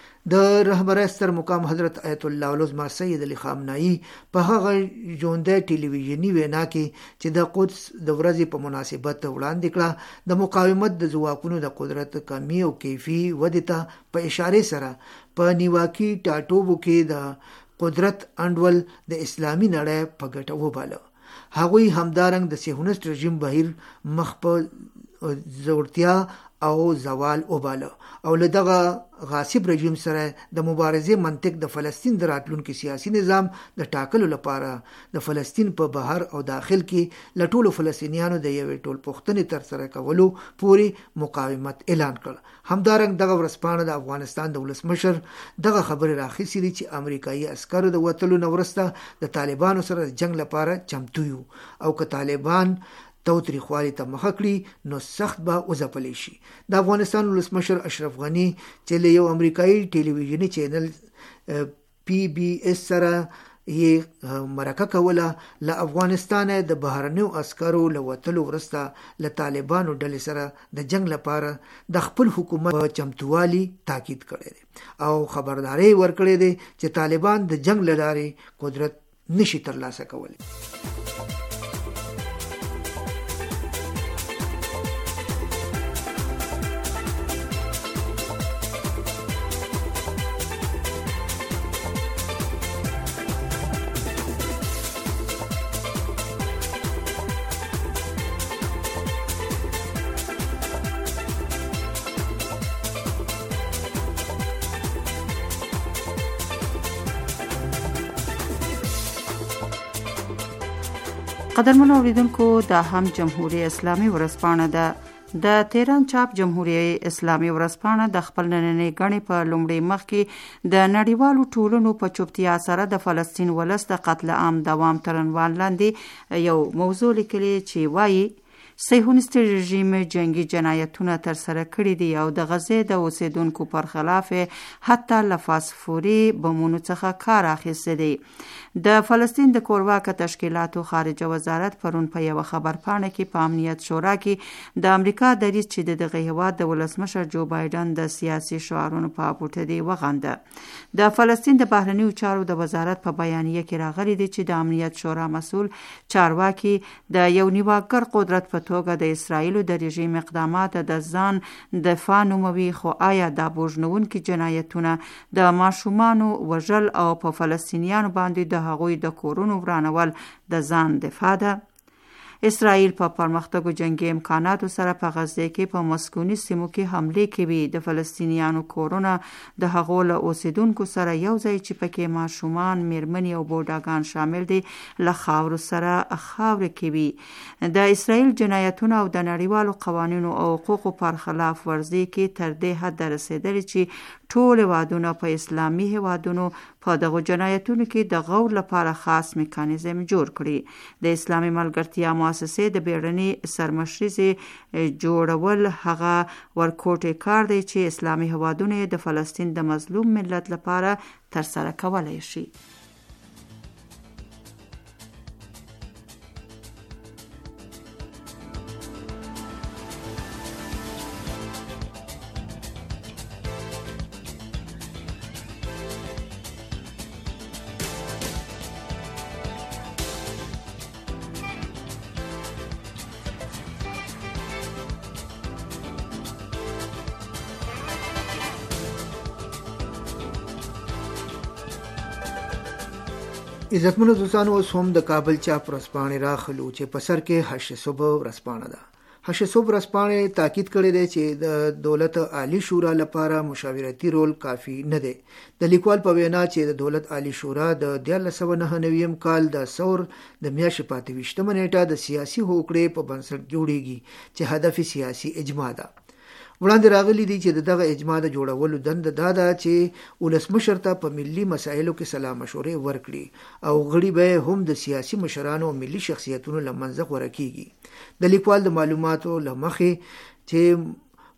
د رهبر ستر مقام حضرت آیت الله العظمى سید علی خامنه‌ای په هغه ژوندۍ ټلویزیونی وینا کې چې د قدس د ورځې په مناسبت وړاندې کړه، د مقاومت د ځواکونو د قدرت کمی او کیفي ودې ته په اشاره سره په نیواکي ټاټوبو کې د قدرت انډول د اسلامي نړۍ په ګټه وباله. هغوی همدارنګ د صهیونیست رژیم بهیر مخ په زورتیا او زوال وباله او له دغه غاصب رژیم سره د مبارزې منطق د فلسطین د راتلونکي سیاسي نظام د ټاکلو لپاره د فلسطین په بهر او داخل کې له ټولو فلسطینیانو د یوې ټول پوښتنې تر سره کولو پورې مقاومت اعلان کړ. همدارنګ دغه ورځپاڼه د افغانستان د ولسمشر دغه خبرې راخیستې دي چې امریکایي عسکرو د وتلو نه وروسته د طالبانو سره د جنگ لپاره چمتو یو او که طالبان توتریخوالي ته مخه کړي نو سخت به وځپلی شي. د افغانستان ولسمشر اشرف غنی چې له یو امریکایي ټلویزیونی چینل پی بی اس سره یې مرکه کوله. له افغانستانه د بهرنیو عسکرو له وتلو وروسته له طالبانو ډلې سره د جنگ لپاره د خپل حکومت په چمتووالي تاکید کړی دی او خبرداري ورکړې دی چې طالبان د جنگ له لارې قدرت نشي ترلاسه کولی. قدرمنو اوریدونکو، دا هم جمهوریت اسلامي ورځپاڼه ده. د تهران چاپ جمهوریت اسلامي ورځپاڼه د خپل نننۍ غړي په لومړي مخ کې د نړیوالو ټولنو په چوپتیا سره د فلسطین ولس د قتل عام دوام تر عنوان لاندې یو موضوع لیکلي چې وایي صهیونیست رژیم جنگي جنایتونه تر سره کړي دي او د غزې د اوسیدونکو پر خلاف حتی له فاسفوري بمونو څخه کار اخیستی دی. د فلسطین د کورواکه تشکیلاتو خارجه وزارت پرون په یو خبرپاڼه کې په امنیت شورا کې د امریکا دریځ چې د دغه هیواد د ولسمشر جو بایدن د سیاسي شعارونو په پورته دی وغنده. د فلسطین د بهرنیو چارو د وزارت په بیانیه کې راغلي دي چې د امنیت شورا مسؤل چارواکي د یو نیواګر قدرت په توګه د اسرائیلو د رژیم اقدامات د ځان دفاع نوموي، خو آیا دا بوجنونکي جنایتونه د ماشومانو وژل او په فلسطینیانو باندې د هغوی د کورونو ورانول د ځان دفاع ده؟ اسرائیل په پرمختګو جنگي امکاناتو سره په غزه کې په مسکوني سیمو کې حمله کوي. د فلسطینیانو کورونه د هغو له اوسیدونکو سره یو ځای چې پکې ماشومان، میرمنې او بوډاګان شامل دي له خاورو سره خاورې کوي. د اسرائیل جنایتونه او د نړیوالو قوانینو او حقوقو پر خلاف ورزي کې تر دې حد رسیدلي چې ټول هیوادونه په اسلامي هیوادونو په دغه جنایتونو کې د غور لپاره خاص میکانیزم جوړ کړي. د اسلامي ملګرتیا مؤسسې د بیړني سرمشري جوړول هغه ورکوټي کار دی چې اسلامي هیوادونه د فلسطین د مظلوم ملت لپاره تر سره کولای شي. عزتمنو دوستانو، اوس هم د کابل چاپ ورځپاڼې راخلو چې په سر کې هشه صبح ورځپاڼه ده. هشه صبح ورځپاڼې تاکید کړی دی چې د دولت عالی شورا لپاره مشاورتي رول کافي نه دی. د لیکوال په وینا چې د دولت عالی شورا د دیارلس سوه نهه نویم کال د ثور د میاشتې په اته ویشتمه نیټه د سیاسي هوکړې په بنسټ جوړیږي چې هدف سیاسي اجماع ده. وړاندې راغلي دي چې دغه اجماع د جوړولو دنده دا ده چې ولسمشر ته په ملي مسایلو کې سلا مشورې ورکړي او غړي به هم د سیاسي مشرانو او ملي شخصیتونو له منځه غوره کیږي. د لیکوال د معلوماتو له مخې چې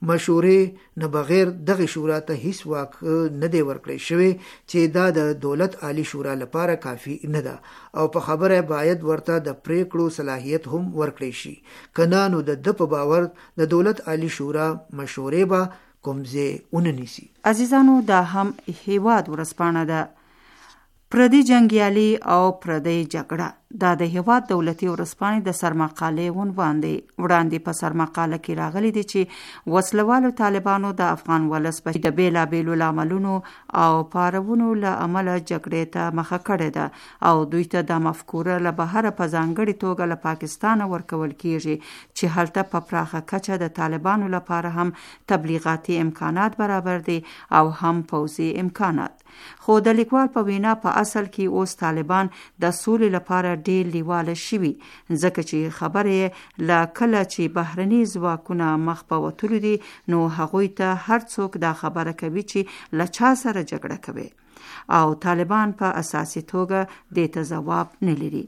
مشورې نه بغیر دغه شورا ته هیڅ واک نه دی ورکړی شوی چې دا د دولت عالی شورا لپاره کافی نه ده او په خبره باید ورته د پریکړو صلاحیت هم ورکړی شي. کنه نو د د په باور د دولت عالی شورا مشورې به کومځه وننيسي. عزیزانو، دا هم هیواد ورځپاڼه ده. پردي جنگیالي او پردي جګړه دا د هیواد دولتي ورځپاڼې د سرمقالې عنوان دی. وړاندې په سرمقاله کې راغلي دي چې وسلوالو طالبانو د افغان ولس په د بیلابیلو لاملونو او پارونو له امله جګړې ته مخه کړې ده او دوی ته د مفکوره له بهره په ځانګړې توګه له پاکستان ورکول کیږي چې هلته په پراخه کچه د طالبانو لپاره هم تبلیغاتي امکانات برابر دي او هم پوځي امکانات. خو د لیکوال په وینا په اصل کې اوس طالبان د سولې لپاره ډېر لیواله شوي، ځکه چې خبره لا کله چې بهرني ځواکونه مخ په وتلو دي نو هغوی ته هر څوک دا خبره کوي چې له چا سره جګړه کوي او طالبان په اساسي توګه دې ته ځواب نه لري.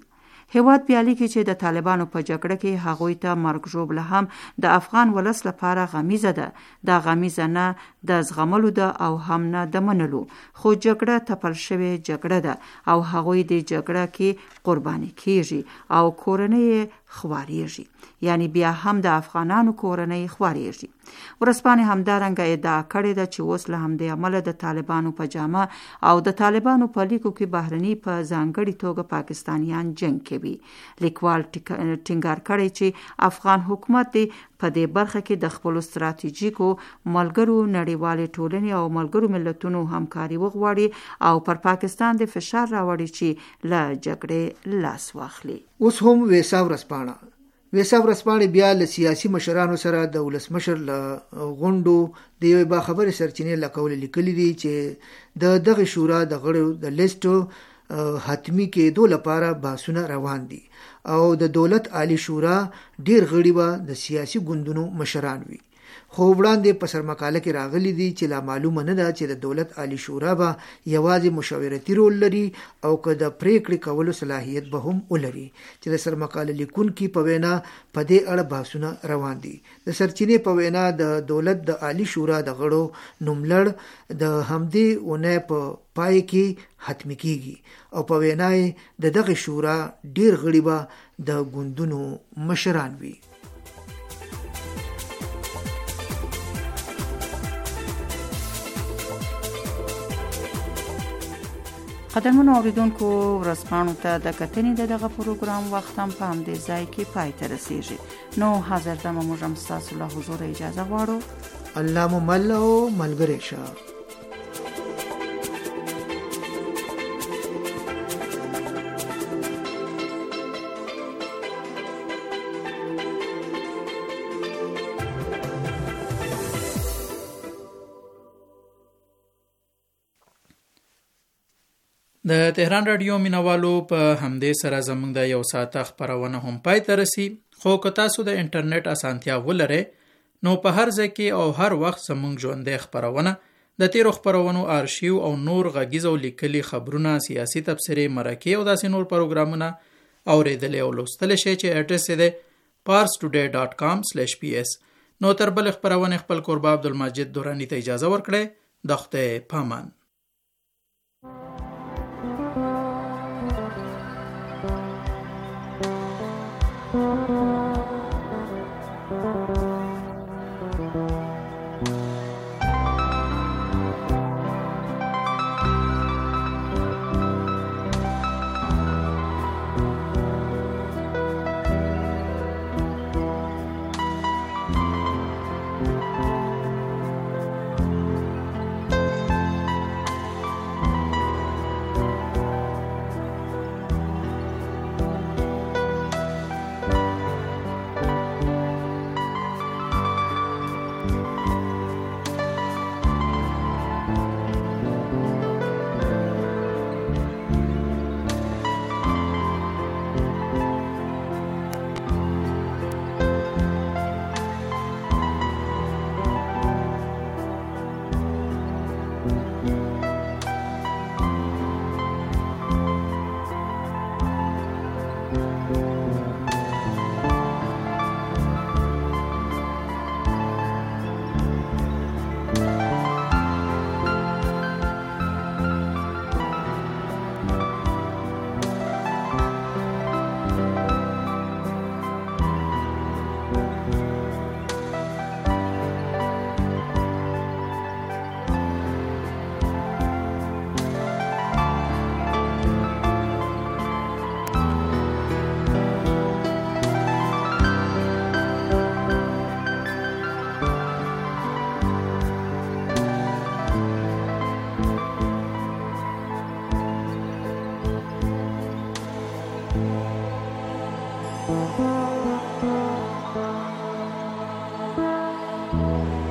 هیواد بیا لیکي چې د طالبانو په جګړه کې هغوی ته مرګ ژوبله هم د افغان ولس لپاره غمیزه ده. دا غمیزه نه د زغملو ده او هم نه د منلو، خو جګړه تپل شوې جګړه ده او هغوی د جګړه کې قرباني کیږي او کورنۍ خواریږي، یعنی بیا هم د افغانانو کورنۍ خواریږي. ورځپاڼې همدارنګه ادعا کړې ده چې اوس له همدې عمله د طالبانو په جامه او د طالبانو په لیکو کې بهرني په ځانګړي توګه پاکستانیان جنگ کوي. لیکوال ټینګار کړی چې افغان حکومت دی په دې برخه کې د خپلو ستراتیژیکو ملګرو نړیوالې ټولنې او ملګرو ملتونو همکاري وغواړي او پر پاکستان د فشار راوړي چې له جګړې لاس واخلي. اوس هم ویسا ورځپاڼه ویسا ورځپاڼې بیا له سیاسي مشرانو سره د ولسمشر له غونډو د یوې باخبرې سرچینې له قوله لیکلي دي چې د دغه شورا د غړو د لیسټو حتمی کېدو لپاره بحثونه روان دي او د دولت عالی شورا ډیر غړي به د سیاسي ګوندونو مشران وي. خو وړاندې په سرمقاله کې راغلي دي چې لا معلومه نه ده چې د دولت عالی شورا به یوازې مشاورتي رول لري او که د پریکړې کولو صلاحیت به هم ولري، چې د سرمقاله لیکونکي په وینا په دې اړه بحثونه روان دي. د سرچینې په وینا د دولت د عالی شورا د غړو نوملړ د همدې اونۍ په پای کې حتمی کیږي او په وینا د دغه شورا ډیر غړي به د ګوندونو مشران وي. قدرمنو اوریدونکو، ورځپاڼو ته د کتنې د دغه پروګرام وخت هم په همدې ځای کې پای ته رسیږي. نو حاضر دمه موږ هم ستاسو له حضور اجازه غواړو. الله مو مل او ملګری شه. د تهران رادیو مینوالو په همدې سره زموږ د یو ساعت خبرونه هم پای ته رسی. خو که تاسو د انټرنیټ اسانتیا ولرئ نو په هر ځای کې او هر وخت زموږ ژوندۍ خبرونه، د تیرو خبرونو آرشیو او نور غږیز او لیکلي خبرونه، سیاسي تبصرې، مرکې او داسې نور پروګرامونه اوریدلی او لوستلی شئ چې اډرس یې دی پارس ټوډے ډاټ کام سلیش پی ایس. نو تر بلې خبرونې خپل کوربه عبدالمجید دورانی ته اجازه ورکړئ. د خدای پامان. Thank you.